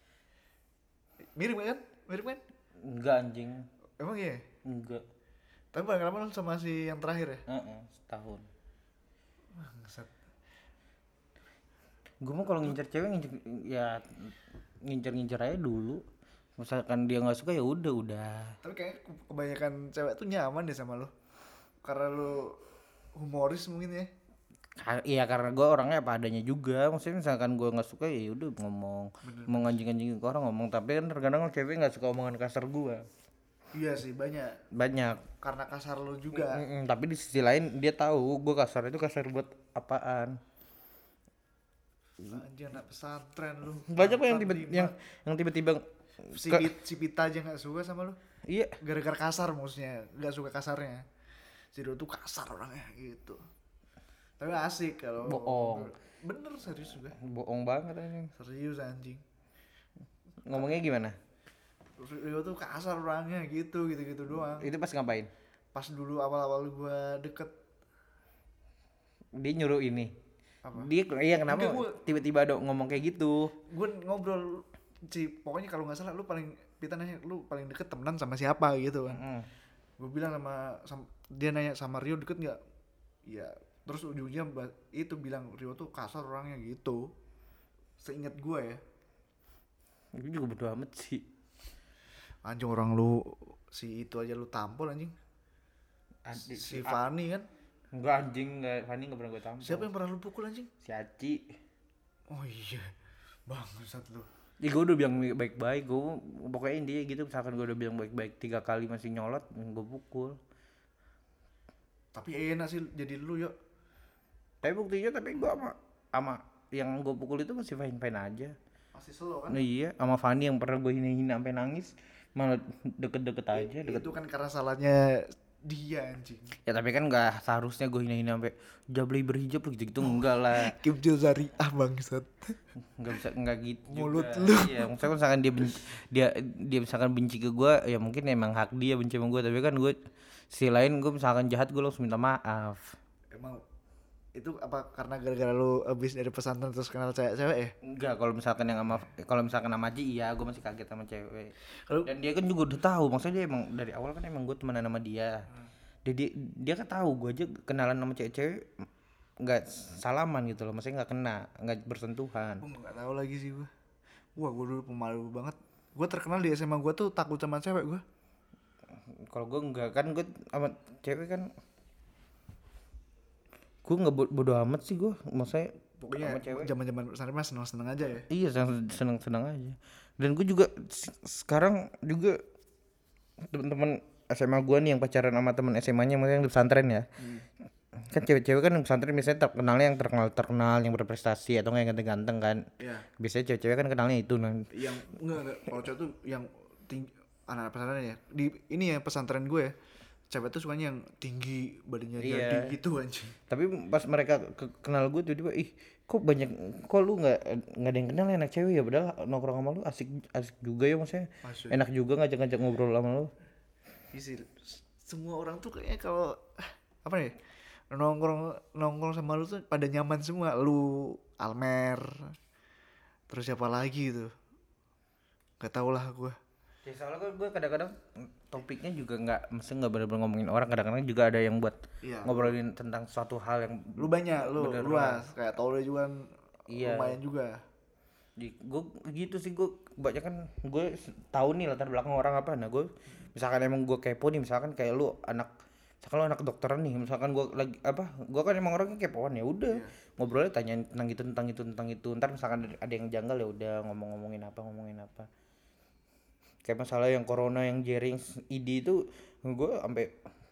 Mirip kan? Mirip kan? Enggak anjing. Emang iya? Enggak. Tapi paling lama lu sama si yang terakhir ya? Heeh, setahun. Bangsat. Gua mah kalau ngincer cewek ngincer ya ngincer-ngincer aja dulu. Misalkan dia nggak suka ya udah udah. Tapi kayaknya ke- kebanyakan cewek tuh nyaman deh sama lu. Karena lu humoris mungkin ya. Ka- Iya karena gua orangnya apa adanya juga. Maksudnya misalkan gua nggak suka ya udah ngomong, mau nganjing-nganjingin ke orang ngomong. Tapi kan terkadang cewek nggak suka omongan kasar gua. Iya sih banyak. Banyak. Karena kasar lu juga. Mm-mm, tapi di sisi lain dia tahu gua kasar itu kasar buat apaan. Anjir anak pesantren lu. Banyak kok yang tiba Mantan lima. yang yang tiba-tiba si, ke- Pit- si Pita aja gak suka sama lu. iya. Gara-gara kasar maksudnya. Gak suka kasarnya. Si Rio tuh kasar orangnya gitu. Tapi asik kalau. Bohong. Bener serius juga. Bohong banget anjing. Serius anjing. Ngomongnya gimana? Rio tuh kasar orangnya gitu gitu-gitu doang. Itu pas ngapain? Pas dulu awal-awal gua deket. Dia nyuruh ini. Apa? Dia iya kenapa Enggak, gua- tiba-tiba dong ngomong kayak gitu? Gue ngobrol si pokoknya kalau nggak salah lu paling Pita nanya lu paling deket temenan sama siapa gitu kan. Mm. Gue bilang sama, sama- dia nanya sama Rio deket nggak? Ya terus ujungnya ba- itu bilang Rio tuh kasar orangnya gitu. Seingat gue ya. Gue juga bodo amat sih. Anjing orang lu si itu aja lu tampol anjing. Adik, Si Fanny kan. enggak anjing, enggak, Fanny enggak pernah gue tampol. Siapa yang pernah lu pukul anjing? Si Aci. Oh iya. Bangsat lu. Ya gue udah bilang baik-baik, gue pokoknya intinya gitu, misalkan gue udah bilang baik-baik tiga kali masih nyolot, gue pukul. Tapi enak sih jadi lu yuk. Tapi buktinya tapi gua sama sama yang gua pukul itu masih fine fine aja. Masih slow kan? Nah, iya, sama Fanny yang pernah gua hina-hina sampai nangis malah deket-deket aja, deket. Itu kan karena salahnya dia anjing. Ya tapi kan nggak seharusnya gue hina-hina sampai jablay berhijab gitu-gitu, enggak lah. Kim Jil Zariah bangsat. Nggak bisa, nggak gitu Mulut juga. lu. Iya, misalkan misalkan dia benci, dia dia misalkan benci ke gue, ya mungkin emang hak dia benci sama gue, tapi kan gue si lain gue misalkan jahat gue langsung minta maaf. Emang itu apa karena gara-gara lu abis dari pesantren terus kenal cewek-cewek ya? Enggak, kalau misalkan yang sama kalau misalkan sama Aji, iya gue masih kaget sama cewek. Kalau Dan dia kan juga udah tahu, maksudnya dia emang dari awal kan emang gue temenan sama dia. Dia dia, dia kan tahu gue aja kenalan sama cewek-cewek nggak salaman gitu loh, maksudnya nggak kena, nggak bersentuhan. gue nggak tahu lagi sih gue. Wah gue dulu pemalu banget. Gue terkenal di S M A gue tuh takut sama cewek gue. Kalau gue enggak, kan gue sama cewek kan gue nggak bo- bodo amat sih gue, maksudnya Pokoknya sama cewek. zaman-zaman pesantren mah seneng-seneng aja ya. Iya, seneng seneng aja. Dan gue juga s- sekarang juga teman-teman S M A gue nih yang pacaran sama teman S M A-nya, maksudnya yang di pesantren ya. Hmm. Kan cewek-cewek kan di pesantren biasanya terkenalnya yang terkenal terkenal yang berprestasi atau nggak yang ganteng-ganteng kan. Iya. Biasanya cewek-cewek kan kenalnya itu nah. Yang enggak enggak kalau cewek tuh yang tinggi anak pesantren ya. Di ini ya pesantren gue ya. Cewek tuh sukanya yang tinggi, badannya Iya. jadi gitu anjing. Tapi pas mereka ke- kenal gue tiba-tiba, ih kok banyak, kok lu nggak nggak ada yang kenal ya anak cewek ya, padahal nongkrong sama lu asik asik juga ya, maksudnya Asik. enak juga ngajak-ngajak ngobrol sama lu. Isi semua orang tuh kayaknya kalau apa nih nongkrong nongkrong sama lu tuh pada nyaman semua. Lu Almer terus siapa lagi tuh nggak tau lah gue. Ya soalnya gue, gue kadang-kadang topiknya juga nggak, mesti nggak benar-benar ngomongin orang, kadang-kadang juga ada yang buat Iya. ngobrolin tentang suatu hal yang Lu banyak lu beneran. luas kayak Tole juga kan Iya. lumayan juga. Di, gue gitu sih, gue kebanyakan gue tahu nih latar belakang orang apa. Nah gue misalkan emang gue kepo nih, misalkan kayak lu anak, misalkan lu anak kedokteran nih, misalkan gue lagi apa, gue kan emang orangnya kepoan, ya udah ngobrolnya tanyain tentang itu tentang itu tentang itu. Ntar misalkan ada- ada yang janggal ya udah ngomong-ngomongin apa ngomongin apa. Kayak masalah yang corona yang jaring I D itu, gue sampai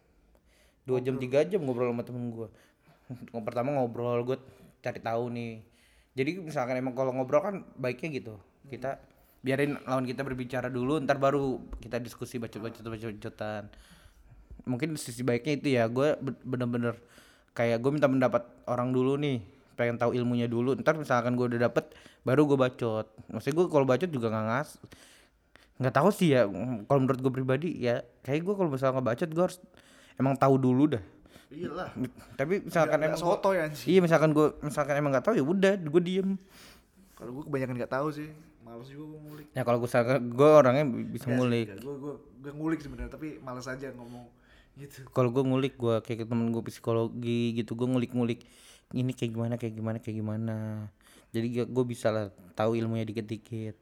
dua jam tiga jam ngobrol sama temen gue. Yang pertama ngobrol, gue cari tahu nih. Jadi misalkan emang kalau ngobrol kan baiknya gitu, kita biarin lawan kita berbicara dulu, ntar baru kita diskusi bacot-bacot bacot-bacotan. Mungkin sisi baiknya itu ya, gue bener-bener kayak gue minta pendapat orang dulu nih, pengen tahu ilmunya dulu. Ntar misalkan gue udah dapet, baru gue bacot. Maksudnya gue kalau bacot juga nggak ngas, nggak tahu sih ya. Kalau menurut gue pribadi ya, kayak gue kalau misalnya ngebacot gue harus emang tahu dulu dah. Iyalah. Tapi misalkan Nggak- emang nggak sotoy anjing. iya, misalkan gue misalkan emang nggak tahu ya udah gue diem. Kalau gue kebanyakan nggak tahu sih, males juga gue ngulik. Ya kalau gue gue orangnya bisa ngulik. Gue gue gue ngulik sebenarnya tapi males aja ngomong gitu. Kalau gue ngulik, gue kayak temen gue psikologi gitu, gue ngulik-ngulik ini kayak gimana kayak gimana kayak gimana. Jadi gue bisa lah tahu ilmunya dikit-dikit.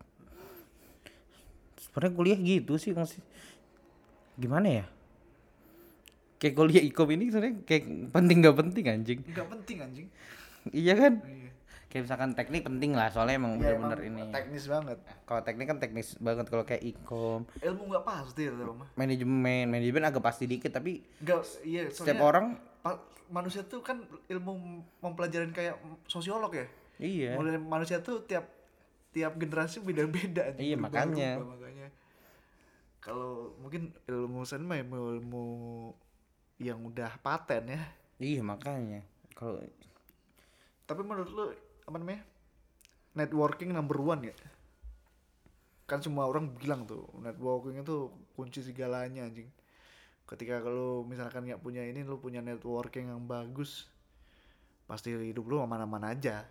Sebenarnya kuliah gitu sih, masih gimana ya? Kayak kuliah ikom ini sebenarnya kayak penting gak penting anjing. Nggak penting anjing. Iya kan? Iya. Kayak misalkan teknik penting lah, soalnya emang Ya, bener-bener emang ini. teknis banget. Kalau teknik kan teknis banget, kalau kayak ikom, Ilmu nggak pasti ya mah. manajemen, manajemen agak pasti dikit, tapi Nggak, iya. setiap soalnya orang pa- manusia tuh kan ilmu mempelajarin kayak sosiolog ya. iya. Mulai manusia tuh tiap tiap generasi beda-beda. anjing, Iya, berubah-ubah, makanya. makanya. Kalau mungkin ilmu sen mah ilmu, ilmu yang udah paten ya. Iya, makanya. Kalau Tapi menurut lu apa namanya? Networking number one ya? Kan semua orang bilang tuh networking itu kunci segalanya anjing. Ketika kalau misalkan nggak punya ini, lu punya networking yang bagus, pasti hidup lu aman-aman aja.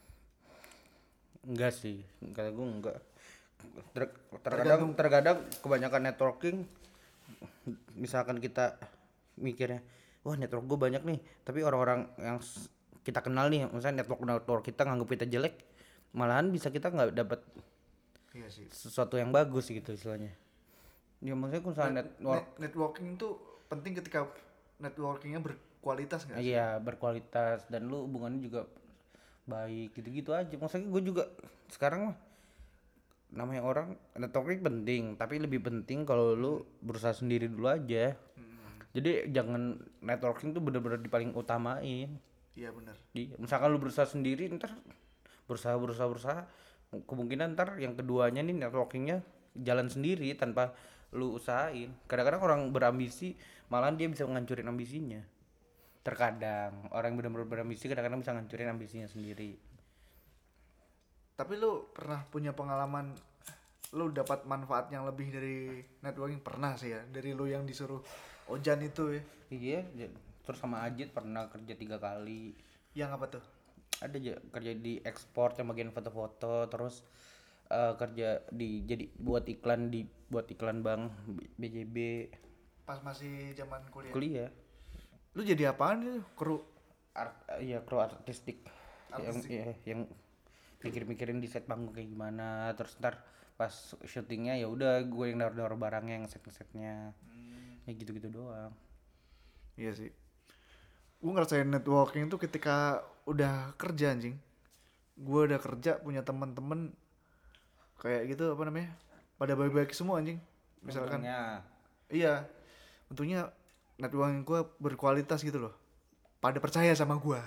enggak sih, kata gue enggak. Ter- terkadang terkadang kebanyakan networking, misalkan kita mikirnya, wah network gue banyak nih, tapi orang-orang yang s- kita kenal nih, misalnya network network kita nganggap kita jelek, malahan bisa kita nggak dapat Iya sih. sesuatu yang bagus gitu istilahnya. Ya maksudnya kalau misalnya network, Net- networking itu penting ketika networkingnya berkualitas nggak sih? iya berkualitas dan lu hubungannya juga baik gitu-gitu aja. Maksudnya gue juga sekarang mah, namanya orang networking penting, tapi lebih penting kalau lu berusaha sendiri dulu aja. Jadi jangan networking tuh bener-bener di paling utamain. Iya benar. Di, misalkan lu berusaha sendiri ntar berusaha berusaha berusaha kemungkinan ntar yang keduanya nih networkingnya jalan sendiri tanpa lu usahain. Kadang-kadang orang berambisi malah dia bisa ngancurin ambisinya. Terkadang orang yang benar-benar berambisi kadang-kadang bisa ngancurin ambisinya sendiri. Tapi lu pernah punya pengalaman lu dapat manfaat yang lebih dari networking? Pernah sih ya, dari lu yang disuruh Ojan itu ya. Iya, j- terus sama Ajit pernah kerja tiga kali. Yang apa tuh? Ada aja kerja di ekspor yang bagian foto-foto, terus eh, kerja di jadi buat iklan di buat iklan bank B J B Pas masih zaman kuliah. kuliah. Lu jadi apaan itu? Kru Art, iya kru artistik, yang Artistik. iya, yang mikir-mikirin di set panggung kayak gimana, terus ntar pas syutingnya ya udah gue yang naruh-naruh barangnya, yang set-setnya, ya gitu-gitu doang. Iya sih. Gue ngerasain networking tuh ketika udah kerja anjing. Gue udah kerja punya teman-teman kayak gitu apa namanya? Pada baik-baik semua anjing. Misalkan Untungnya, iya. Untungnya networking gue berkualitas gitu loh. Pada percaya sama gue.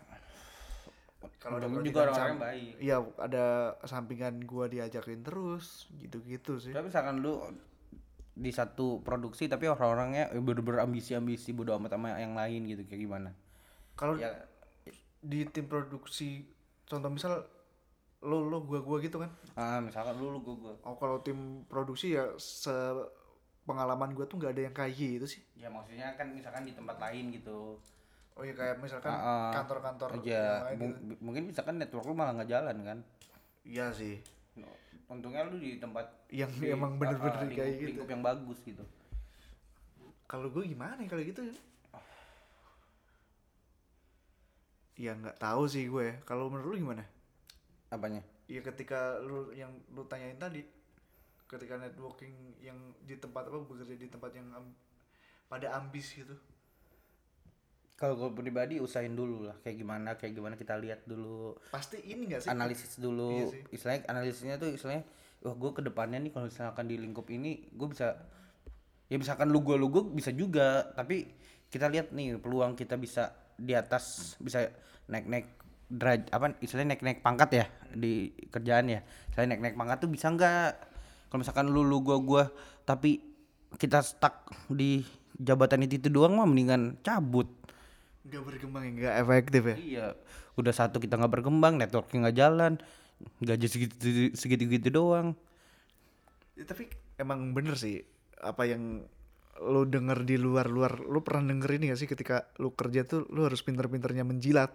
Kalau ada untungnya juga project orang-orang sam- baik. Iya, ada sampingan gue diajakin terus, gitu-gitu sih. Tapi misalkan lu di satu produksi tapi orang-orangnya bener-bener ambisi-ambisi bodo amat sama yang lain gitu, kayak gimana? Kalau Ya, di tim produksi, contoh misal lo lo gua gua gitu kan. ah, misalkan lu lu gua gua. Oh, kalau tim produksi ya se pengalaman gue tuh nggak ada yang kayak gitu sih. Ya maksudnya kan misalkan di tempat lain gitu. Oh ya kayak misalkan Ah, ah. kantor-kantor aja yang lain mung- gitu. mungkin misalkan network lu malah nggak jalan kan. Iya sih. Untungnya lu di tempat Yang di, emang bener-bener ah, ah, kayak lingkup, gitu. lingkup yang bagus gitu. Kalau gue gimana ya kalau gitu? Ya nggak tahu sih gue. Kalau menurut lu gimana? Apanya? Ya ketika lu yang lu tanyain tadi, ketika networking yang di tempat apa bekerja di tempat yang am- pada ambis gitu. Kalau gue pribadi usahain dulu lah kayak gimana, kayak gimana kita lihat dulu, Pasti ini nggak sih? analisis dulu. Iya sih. Istilahnya analisisnya tuh istilahnya, wah gue kedepannya nih kalau misalkan di lingkup ini gue bisa, ya misalkan lu gue lu gue bisa juga, tapi kita lihat nih peluang kita bisa di atas, bisa naik-naik deraj apa istilahnya naik-naik pangkat ya di kerjaan ya. Saya naik-naik pangkat tuh bisa nggak? Kalau misalkan lu lu gue gue tapi kita stuck di jabatan itu, itu doang mah mendingan cabut. Nggak berkembang ya, nggak efektif ya. Iya, udah satu kita nggak berkembang, networking nggak jalan, gaji segitu segitu gitu doang. Ya, tapi emang bener sih apa yang lu denger di luar-luar. Lu pernah denger ini gak sih ketika lu kerja tuh lu harus pinter-pinternya menjilat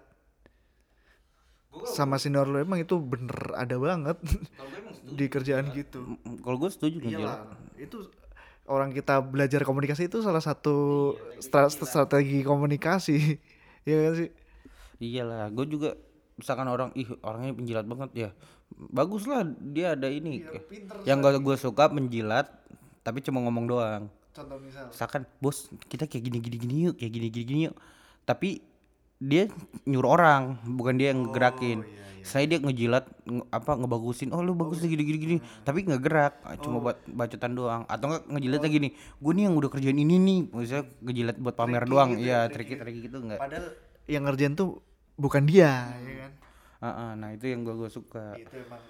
sama senior lu? Emang itu bener ada banget di kerjaan gitu. M- Kalau gue setuju ngejilat. Iyalah, itu orang kita belajar komunikasi itu salah satu stra- strategi komunikasi. Iya kan sih? Iyalah, gue juga misalkan orang ih orangnya penjilat banget ya, bagus lah dia ada ini. Iya, pinter Yang gak gue suka menjilat, tapi cuma ngomong doang. Contoh misal, Misalkan bos kita kayak gini gini gini yuk, kayak gini gini gini yuk, tapi dia nyuruh orang, bukan dia yang gerakin. iya, iya. Saya dia ngejilat nge- apa ngebagusin, oh lu bagus gini gini gini, tapi nggak gerak, cuma buat bacotan doang. Atau nggak ngejilatnya gini, gue nih yang udah kerjain ini nih, misalnya ngejilat buat pamer Tricky doang, gitu ya, iya tricky. tricky tricky gitu nggak. padahal yang ngerjain tuh bukan dia, ya kan? Ah, ah, nah itu yang gue gue suka. Itu emang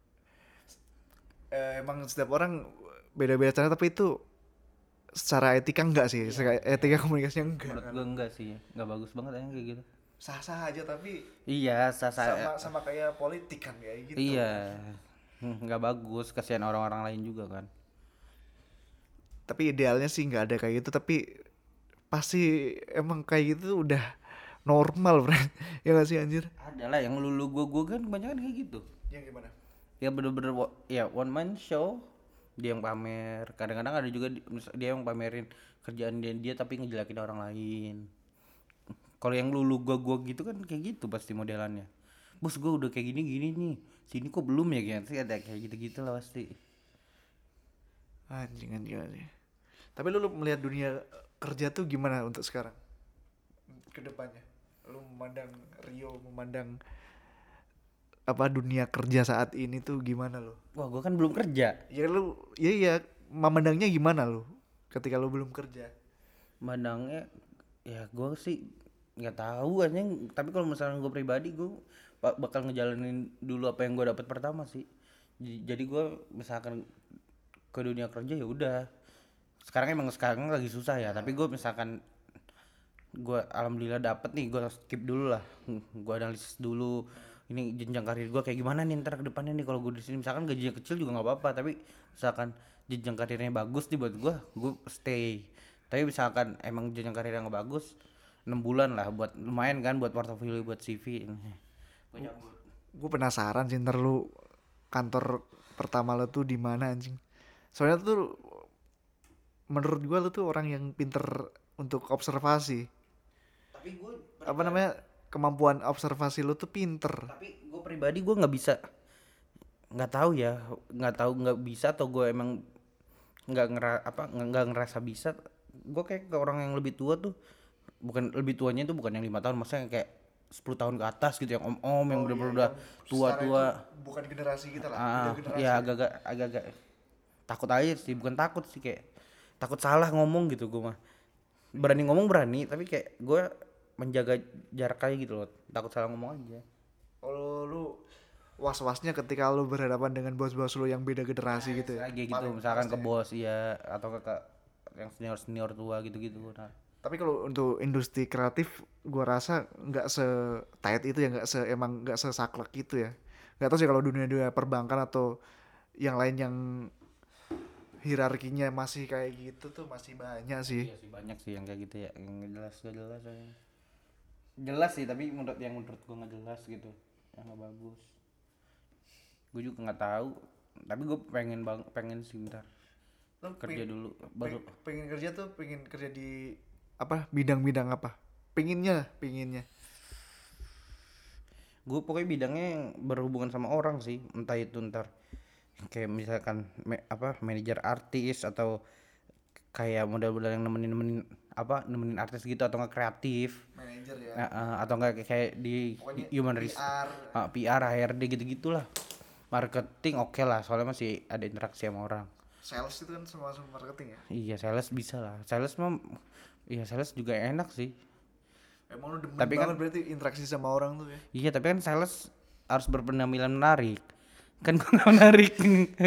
eh, emang setiap orang beda-beda cara, tapi itu secara etika enggak sih, secara etika komunikasinya enggak. Menurut gue enggak sih, nggak bagus banget yang kayak gitu. Sah-sah aja, tapi Iya, sasa. sama sama kayak politik kan kayak gitu. Iya, Hmm, nggak bagus, kasihan orang-orang lain juga kan. Tapi idealnya sih nggak ada kayak gitu, tapi pasti emang kayak gitu udah normal, friend. Ya nggak sih anjir? Ada lah yang lulu gue gue kan kebanyakan kayak gitu. Yang gimana? Ya bener-bener wa- ya one man show, dia yang pamer. Kadang-kadang ada juga di- mis- dia yang pamerin kerjaan dia, dia tapi ngejelekin orang lain. Kalau yang lulu gua gua gitu kan kayak gitu pasti modelannya. Bos gua udah kayak gini gini nih, sini kok belum ya, kan sih ada kayak gitu-gitu lah pasti. Anjing anjing anjing. Tapi lu, lu melihat dunia kerja tuh gimana untuk sekarang? Kedepannya, lu memandang Rio, memandang apa dunia kerja saat ini tuh gimana lu? Wah gua kan belum kerja. Ya lu, ya ya memandangnya gimana lu ketika lu belum kerja? Mandangnya ya gue sih nggak tahu aja, tapi kalau misalnya gue pribadi gue bakal ngejalanin dulu apa yang gue dapat pertama sih. Jadi gue misalkan ke dunia kerja ya udah, sekarang emang sekarang lagi susah ya, tapi gue misalkan gue alhamdulillah dapet nih, gue skip dulu lah, gue analisis dulu ini jenjang karir gue kayak gimana nih ntar ke depannya nih. Kalau gue di sini misalkan gajinya kecil juga nggak apa-apa, tapi misalkan jenjang karirnya bagus nih buat gue, gue stay. Tapi misalkan emang jenjang karirnya nggak bagus, enam bulan lah buat lumayan kan, buat portofolio, buat C V. Gue penasaran sih ntar lu kantor pertama lo tuh di mana anjing. Soalnya tuh menurut gue lu tuh orang yang pinter untuk observasi. Tapi gue apa namanya kemampuan observasi lu tuh pinter. Tapi gue pribadi gue nggak bisa, nggak tahu ya, nggak tahu nggak bisa atau gue emang nggak ngera apa nggak ngerasa bisa. Gue kayak ke orang yang lebih tua tuh, bukan lebih tuanya itu bukan yang lima tahun, maksudnya kayak sepuluh tahun ke atas gitu, yang om-om yang Oh, bener-bener iya, udah yang tua-tua. bukan generasi kita lah, Ah, beda generasi. ya agak-agak agak-agak takut aja sih, bukan takut sih, kayak takut salah ngomong gitu. Gue mah berani ngomong berani, tapi kayak gue menjaga jarak aja gitu loh, takut salah ngomong aja. Kalau lu was-wasnya ketika lu berhadapan dengan bos-bos lu yang beda generasi Nah, gitu ya. lagi gitu Paling misalkan ke pasti. bos ya, atau ke, ke yang senior senior tua gitu-gitu. Nah, Tapi kalau untuk industri kreatif gua rasa nggak se tight itu ya, nggak se emang nggak sesaklek gitu ya. Nggak tahu sih kalau dunia-dunia perbankan atau yang lain yang hierarkinya masih kayak gitu tuh masih banyak sih. iya sih banyak sih yang kayak gitu ya, yang nggak jelas nggak jelas aja. Jelas sih tapi menurut yang menurut gue nggak jelas gitu, yang nggak bagus. Gue juga nggak tahu, tapi gue pengen bang pengen sih ntar Lu kerja pengen, dulu baru. pengen, pengen kerja tuh pengen kerja di apa bidang-bidang apa? Pengennya, pengennya. Gue pokoknya bidangnya yang berhubungan sama orang sih, entah itu ntar kayak misalkan me, apa manajer artis, atau kayak model-model yang nemenin nemenin apa nemenin artis gitu, atau nggak kreatif. Manager ya. Nah, uh, atau enggak kayak di, Pokoknya di human P R. resource, uh, P R, H R D gitu-gitulah. Marketing oke okay lah, soalnya masih ada interaksi sama orang. Sales itu kan semua semua marketing ya. Iya, sales bisa lah. Sales mah iya, sales juga enak sih. Emang lu demen Tapi banget kan berarti interaksi sama orang tuh ya. iya, tapi kan sales harus berpenampilan menarik. Kan gua enggak menarik.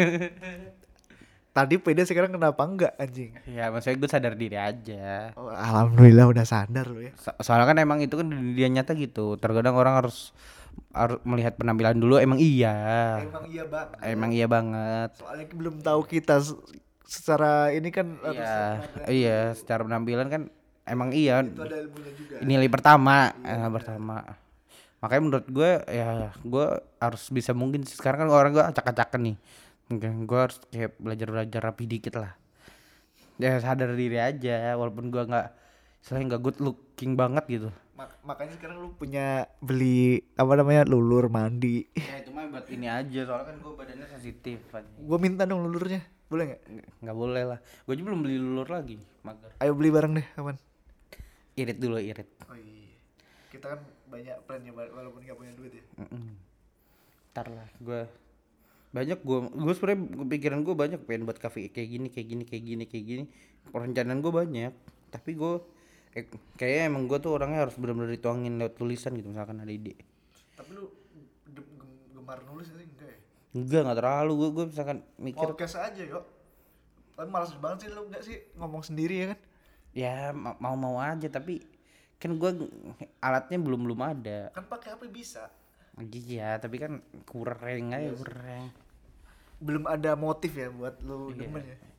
Tadi pede sekarang kenapa enggak anjing? Ya, maksudnya gue sadar diri aja. Oh, alhamdulillah udah sadar lu ya. So- soalnya kan emang itu kan dia nyata gitu. Terkadang orang harus harus melihat penampilan dulu. Emang iya. Emang iya bang. Emang iya banget. Soalnya belum tahu kita se- secara ini kan harus Iya, penampilan iya, dulu. secara penampilan kan emang iya. Itu ada ilmunya juga. Nilai pertama, Iya, eh, pertama. Makanya menurut gue ya gue harus bisa mungkin sih. Sekarang kan orang gue acak-acakan nih. Gue harus kayak belajar-belajar rapi dikit lah. Ya sadar diri aja, walaupun gue nggak, selain nggak good looking banget gitu. Mak- makanya sekarang lu punya beli apa namanya lulur mandi. Ya itu mah buat ini aja, soalnya kan gue badannya sensitif. Gua minta dong lulurnya, boleh nggak? Nggak boleh lah. Gue aja belum beli lulur lagi, mager. Ayo beli bareng deh, kapan? Irit dulu, irit. Oh iya. Kita kan banyak plannya walaupun nggak punya duit ya. Mm-mm. Ntar lah, gue banyak gue gue sebenarnya pikiran gue banyak pengen buat kafe kayak gini kayak gini kayak gini kayak gini perencanaan gue banyak, tapi gue eh, kayaknya emang gue tuh orangnya harus benar-benar dituangin lewat tulisan gitu, misalkan ada ide. Tapi lu gem- gem- gemar nulis sih enggak ya? Enggak nggak terlalu, gue gue misalkan mikir Podcast aja yuk. Tapi malas banget sih lu enggak sih ngomong sendiri ya kan? ya ma- mau-mau aja, tapi kan gue alatnya belum belum ada. Kan pakai H P bisa. Iya tapi kan kurang aja, kurang. Belum ada motif ya buat lu Iya. demen ya.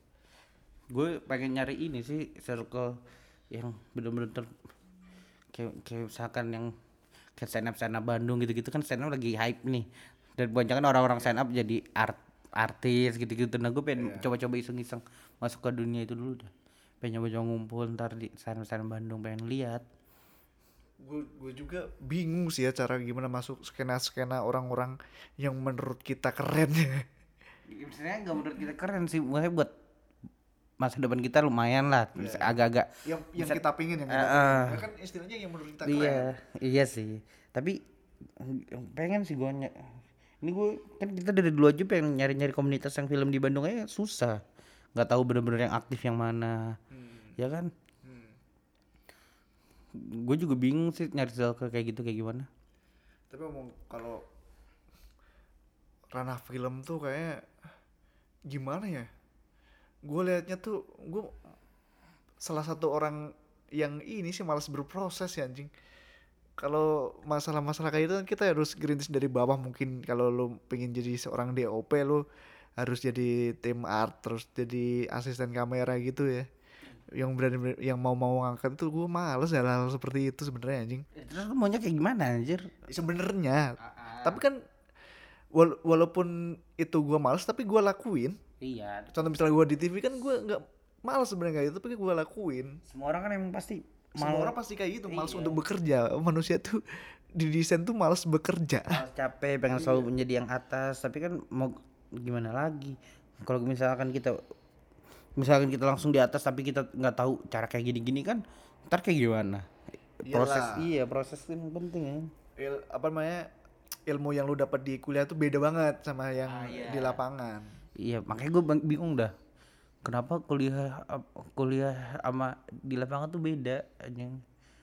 Gue pengen nyari ini sih circle yang bener-bener ter- kayak kayak misalkan yang kayak stand up stand up Bandung gitu-gitu kan, stand up lagi hype nih, dan kebanyakan orang-orang stand up jadi art artis gitu-gitu. Nah gue pengen Iya. coba-coba iseng-iseng masuk ke dunia itu dulu dah, pengen nyoba-nyoba ngumpul ntar di stand up stand up Bandung, pengen lihat. Gue gue juga bingung sih ya cara gimana masuk skena-skena orang-orang yang menurut kita keren ya. Sebenarnya nggak menurut kita keren sih, makanya buat masa depan kita lumayan lah, bisa agak-agak Yang yang bisa- kita pingin yang kita Eh, pingin. eh. Ya kan istilahnya yang menurut kita keren. Iya, iya sih. Tapi pengen sih gue ny- ini gue kan kita dari dulu aja pengen nyari-nyari komunitas yang film di Bandung aja susah. Nggak tahu bener-bener yang aktif yang mana. Hmm. Ya kan? Hmm. Gue juga bingung sih nyari circle kayak gitu kayak gimana. Tapi ngomong kalau ranah film tuh kayak gimana ya? Gue liatnya tuh gue salah satu orang yang ini sih malas berproses ya anjing. Kalau masalah-masalah kayak itu kan kita harus gerintis dari bawah. Mungkin kalau lu pengen jadi seorang D O P lu harus jadi tim art, terus jadi asisten kamera gitu ya. Yang berani yang mau-mau ngangkat itu gue males hal-hal seperti itu sebenarnya anjing. Terus lu maunya kayak gimana anjir? Sebenarnya tapi kan wala- walaupun itu gue males tapi gue lakuin. Iya. Contoh misalnya gue di T V kan gue nggak males sebenarnya kayak itu, tapi gue lakuin. Semua orang kan emang pasti Semua mal- orang pasti kayak gitu, males Iya. untuk bekerja. Manusia tuh didesain tuh males bekerja. males capek, pengen selalu menjadi yang atas, tapi kan mau gimana lagi? Kalau misalkan kita misalkan kita langsung di atas tapi kita nggak tahu cara kayak gini-gini kan ntar kayak gimana? Proses Iyalah. iya proses itu yang penting ya. Il, apa namanya ilmu yang lu dapat di kuliah tuh beda banget sama yang Ah, iya. di lapangan. Iya makanya gue bingung dah. Kenapa kuliah ap- kuliah sama di lapangan tuh beda anjing.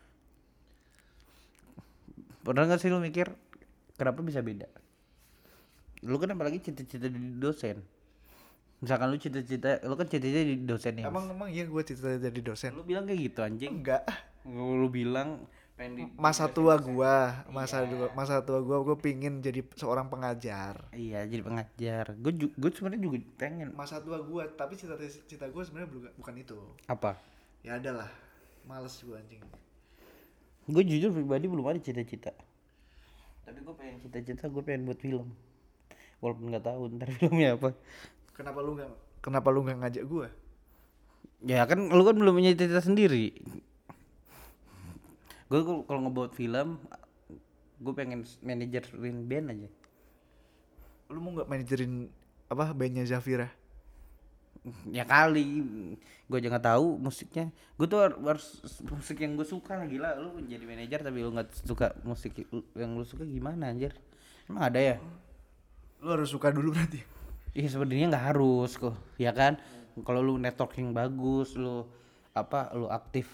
Pernah nggak sih lu mikir kenapa bisa beda? Lu kan apalagi cita-cita di dosen. Misalkan lu cita-cita, lu kan cita-cita di dosen ya. Emang emang iya gue cita jadi dosen. Lu bilang kayak gitu anjing. Enggak. Lu, lu bilang pengen di Masa tua gua, masa Iya. dua, masa tua gua gua pingin jadi seorang pengajar. Iya jadi pengajar. Gue ju- gue sebenarnya juga pengen. Masa tua gua, tapi cita-cita gua sebenarnya bukan bukan itu. Apa? Ya adalah. Males gua anjing. Gue jujur pribadi belum ada cita-cita. Tapi gue pengen cita-cita gue pengen buat film. Walaupun nggak tahu ntar filmnya apa. Kenapa lu nggak kenapa lu nggak ngajak gua? Ya kan lu kan belum punya cita-cita sendiri. Gue kalau ngebuat film, gue pengen manajerin band aja. Lu mau nggak manajerin apa bandnya Zafira? Ya kali, gue aja nggak tahu musiknya. Gue tuh har- harus musik yang gue suka lah, gila. Lu jadi manajer tapi lu nggak suka musik yang lu suka gimana anjir? Emang ada ya? Lu harus suka dulu berarti. Iya sebenarnya nggak harus kok, ya kan? Kalau lu networking bagus, lu apa, lu aktif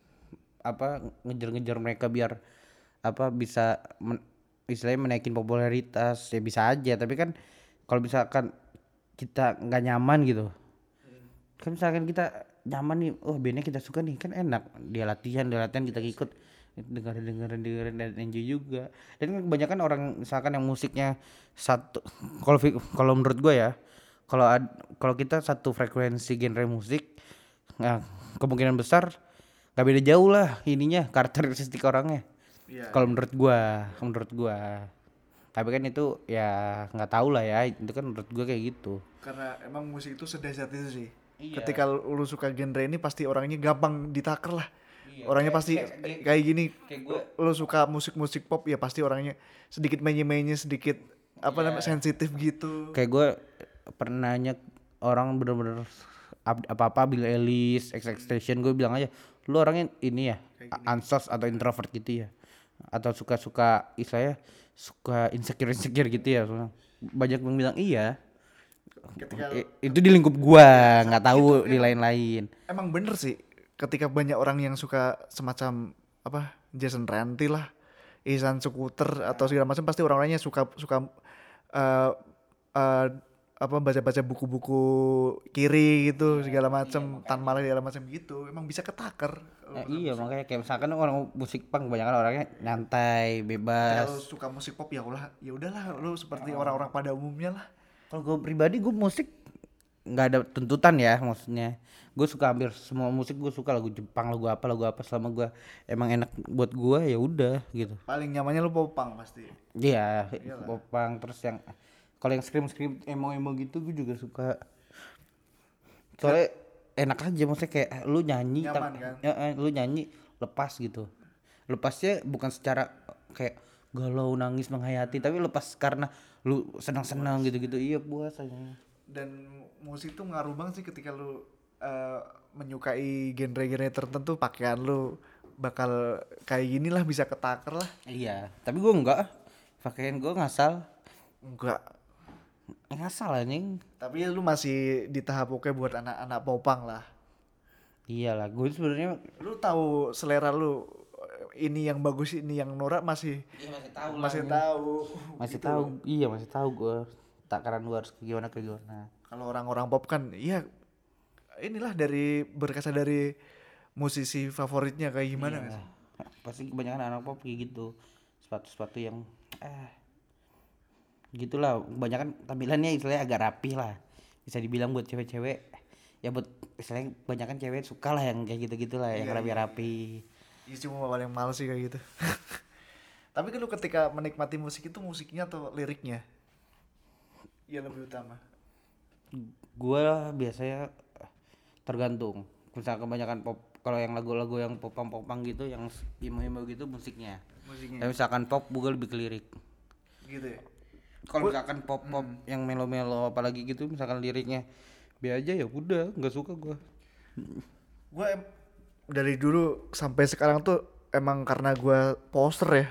apa ngejar-ngejar mereka biar apa bisa men, istilahnya menaikin popularitas ya bisa aja. Tapi kan kalau misalkan kita nggak nyaman gitu, kan misalkan kita nyaman nih, oh bandnya kita suka nih kan enak, dia latihan, dia latihan kita ikut dengerin dengerin dengerin dan enjoy juga. Dan kan kebanyakan orang misalkan yang musiknya satu, kalau fi- kalau menurut gue ya, kalau ad- kalau kita satu frekuensi genre musik, nah kemungkinan besar nggak beda jauh lah ininya karakteristik orangnya. Iya. Kalau menurut gua, menurut gua. Tapi kan itu ya nggak tahu lah ya, itu kan menurut gua kayak gitu. Karena emang musik itu sedahsyat itu sih. Iya. Ketika lu, lu suka genre ini pasti orangnya gampang ditaker lah. Iya, Orangnya kayak- pasti kayak- kayak- kayak gini. kayak gua- Lu suka musik-musik pop ya pasti orangnya sedikit menye-menye, sedikit apa Iya. namanya sensitif gitu. Kayak gua pernah nanya orang bener-bener ap- apa-apa Bill Eilish, X X Station, gue bilang aja, lu orangnya ini ya, ansos atau introvert gitu ya, atau suka-suka istilahnya suka insecure-insecure gitu ya. Banyak yang bilang iya. Ketika I- itu di lingkup gua, nggak tahu di lain-lain. emang bener sih ketika banyak orang yang suka semacam apa Jason Ranti lah, Ihsan Sukuter atau segala macam pasti orang-orangnya suka suka eh eh, apa baca-baca buku-buku kiri gitu segala macam tan malah segala macam gitu emang bisa ketaker. Nah, iya makanya kayak misalkan orang musik punk kebanyakan orangnya nyantai, Kalau bebas. suka musik pop ya ulah ya udahlah lu seperti orang-orang pada umumnya lah. Kalau gue pribadi gue musik nggak ada tuntutan ya, maksudnya gue suka hampir semua musik, gue suka lagu Jepang, lagu apa lagu apa selama gue emang enak buat gue ya udah gitu. Paling nyamannya lu popang pasti. Iya, popang terus yang kalau yang scream scream emo emo gitu gue juga suka. Soalnya enak aja, maksudnya kayak lu nyanyi, Nyaman tak- kan? ya, eh, lu nyanyi lepas gitu. Lepasnya bukan secara kayak galau nangis menghayati, tapi lepas karena lu senang-senang gitu-gitu. Iya puas aja. Dan musik tuh ngaruh banget sih ketika lu eh, menyukai genre-genre tertentu, pakaian lu bakal kayak gini lah, bisa ketaker lah. Iya, tapi gua enggak. ah. Pakaian gua ngasal. Enggak, Ngasal anjing. tapi lu masih di tahap oke buat anak-anak popang lah. Iyalah, gue sebenarnya Lu tahu selera lu ini yang bagus ini yang norak masih Iya masih tahu masih tahu masih gitu. tahu iya masih tahu gue takaran gue harus kayak gimana kayak gimana. Kalau orang-orang pop kan iya inilah dari berkaca dari musisi favoritnya kayak gimana Iya. nggak sih? Pasti kebanyakan anak pop kayak gitu, sepatu-sepatu yang eh gitulah, kebanyakan tampilannya istilahnya agak rapi lah, bisa dibilang buat cewek-cewek ya, buat istilahnya kebanyakan cewek suka lah yang kayak gitu-gitu lah, yang Iya, rapi-rapi. Iya cuma paling males sih kayak gitu. Tapi kan lu ketika menikmati musik itu musiknya atau liriknya yang lebih utama? Gua biasanya tergantung, misalnya kebanyakan pop, kalau yang lagu-lagu yang popang-popang gitu, yang emo-emo gitu musiknya. Musiknya. Tapi misalkan pop gue lebih ke lirik. Gitu ya. Kalau misalkan pop-pop yang melo-melo apalagi gitu, misalkan liriknya biar aja ya udah, nggak suka gua. Gue em- dari dulu sampai sekarang tuh emang karena gue poster ya.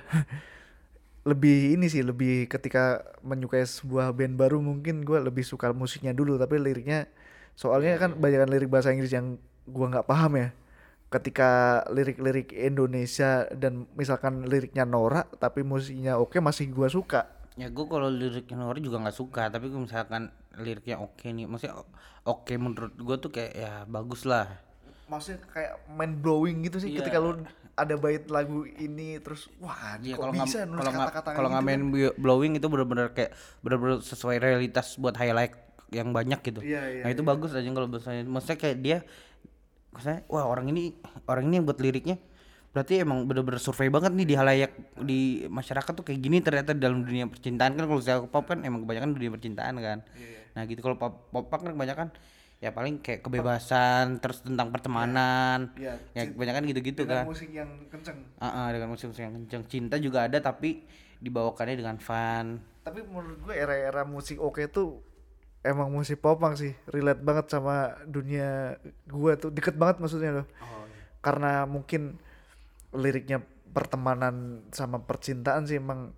Lebih ini sih, lebih ketika menyukai sebuah band baru mungkin gue lebih suka musiknya dulu, tapi liriknya soalnya kan banyak lirik bahasa Inggris yang gue nggak paham ya. Ketika lirik-lirik Indonesia dan misalkan liriknya norak tapi musiknya oke masih gue suka. Ya gue kalau liriknya Nori juga nggak suka, tapi kalau misalkan liriknya oke nih, maksudnya o- oke menurut gue tuh kayak ya bagus lah. Maksudnya kayak mind blowing gitu sih Iya. ketika lu ada bait lagu ini terus wah Iya, kok kalau nggak bisa nulis kalau nggak kata-kata kalau nggak gitu main kan? bi- blowing itu benar-benar kayak benar-benar sesuai realitas buat highlight yang banyak gitu. Iya, iya, Nah itu bagus aja kalau misalnya, maksudnya kayak dia, maksudnya wah orang ini orang ini yang buat liriknya berarti emang bener-bener survei banget nih di halayak di masyarakat tuh kayak gini ternyata dalam dunia percintaan kan. Kalau saya pop kan emang kebanyakan dunia percintaan kan. Nah gitu, kalau pop pop punk kan kebanyakan ya paling kayak kebebasan, terus tentang pertemanan, Iya, ya cin- kebanyakan gitu-gitu dengan kan. musik yang kenceng. Ah, ah, dengan musik-musik yang kenceng. Cinta juga ada tapi dibawakannya dengan fun. Tapi menurut gue era-era musik oke tuh emang musik popang sih, relate banget sama dunia gue tuh, deket banget maksudnya loh. Karena mungkin liriknya pertemanan sama percintaan sih emang,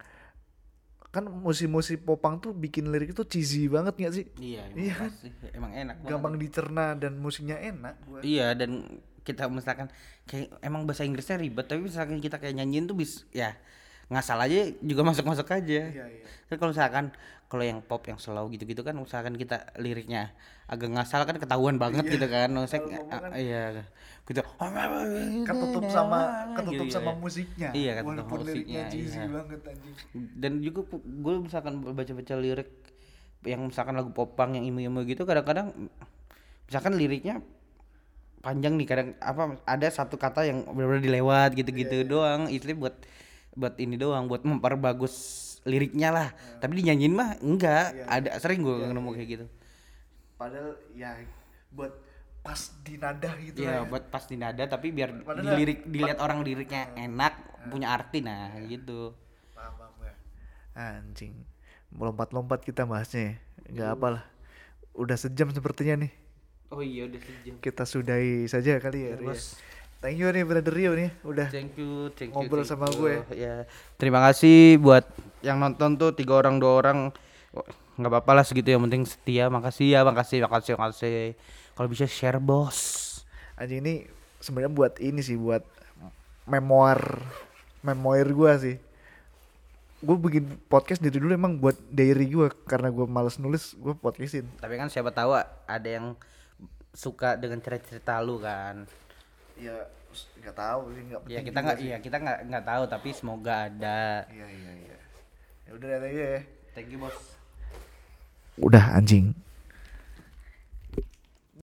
kan musik-musik popang tuh bikin lirik itu cheesy banget gak sih? Iya, emang, Iya kan? pasti. Emang enak banget. Gampang dicerna dan musiknya enak gua. Iya, dan kita misalkan kayak emang bahasa Inggrisnya ribet, tapi misalkan kita kayak nyanyiin tuh bis ya ngasal aja juga masuk-masuk aja. Iya, iya. Kan kalau misalkan kalau yang pop yang slow gitu-gitu kan, misalkan kita liriknya agak ngasal kan ketahuan banget gitu kan. Maksudnya Kalau ngomong kan- ah, iya gitu. Ketutup sama ketutup Gitu, sama iya. musiknya. Iya, ketutup Walaupun sama liriknya musiknya, cheesy iya. banget anjing. Dan juga gue misalkan baca-baca lirik yang misalkan lagu popang yang emo-emo gitu, kadang-kadang misalkan liriknya panjang nih, kadang apa ada satu kata yang benar-benar dilewat gitu-gitu doang, itu buat buat ini doang, buat memperbagus liriknya lah. Tapi dinyanyiin mah enggak, ada sering gue nemu kayak gitu. Padahal ya buat pas di nada gitu Iya, lah ya. buat pas di nada tapi biar Padahal- dilirik dilihat orang liriknya enak, punya arti, nah gitu. Paham, paham gue. Anjing. Lompat-lompat kita bahasnya ya. Enggak apalah. Udah sejam sepertinya nih. Oh iya, udah sejam. Kita sudahi saja kali ya, Ria. Bos. Thank you nih Brother Rio nih udah Thank you, thank you. ngobrol thank sama you. gue. Ya, terima kasih buat yang nonton tuh tiga orang dua orang. Oh, nggak apa-apa lah segitu, yang penting setia. Makasih ya, makasih, makasih, makasih. Kalau bisa share bos. Anjing ini sebenarnya buat ini sih, buat memoir memoir gue sih. Gue bikin podcast dari dulu emang buat diary gue, karena gue males nulis gue podcastin. Tapi kan siapa tahu ada yang suka dengan cerita-cerita lu kan. Ya nggak tahu sih, nggak Ya penting kita juga nggak, sih. iya kita nggak nggak tahu, tapi semoga ada. Iya iya iya. Ya udah thank you ya. Thank you bos. Udah anjing.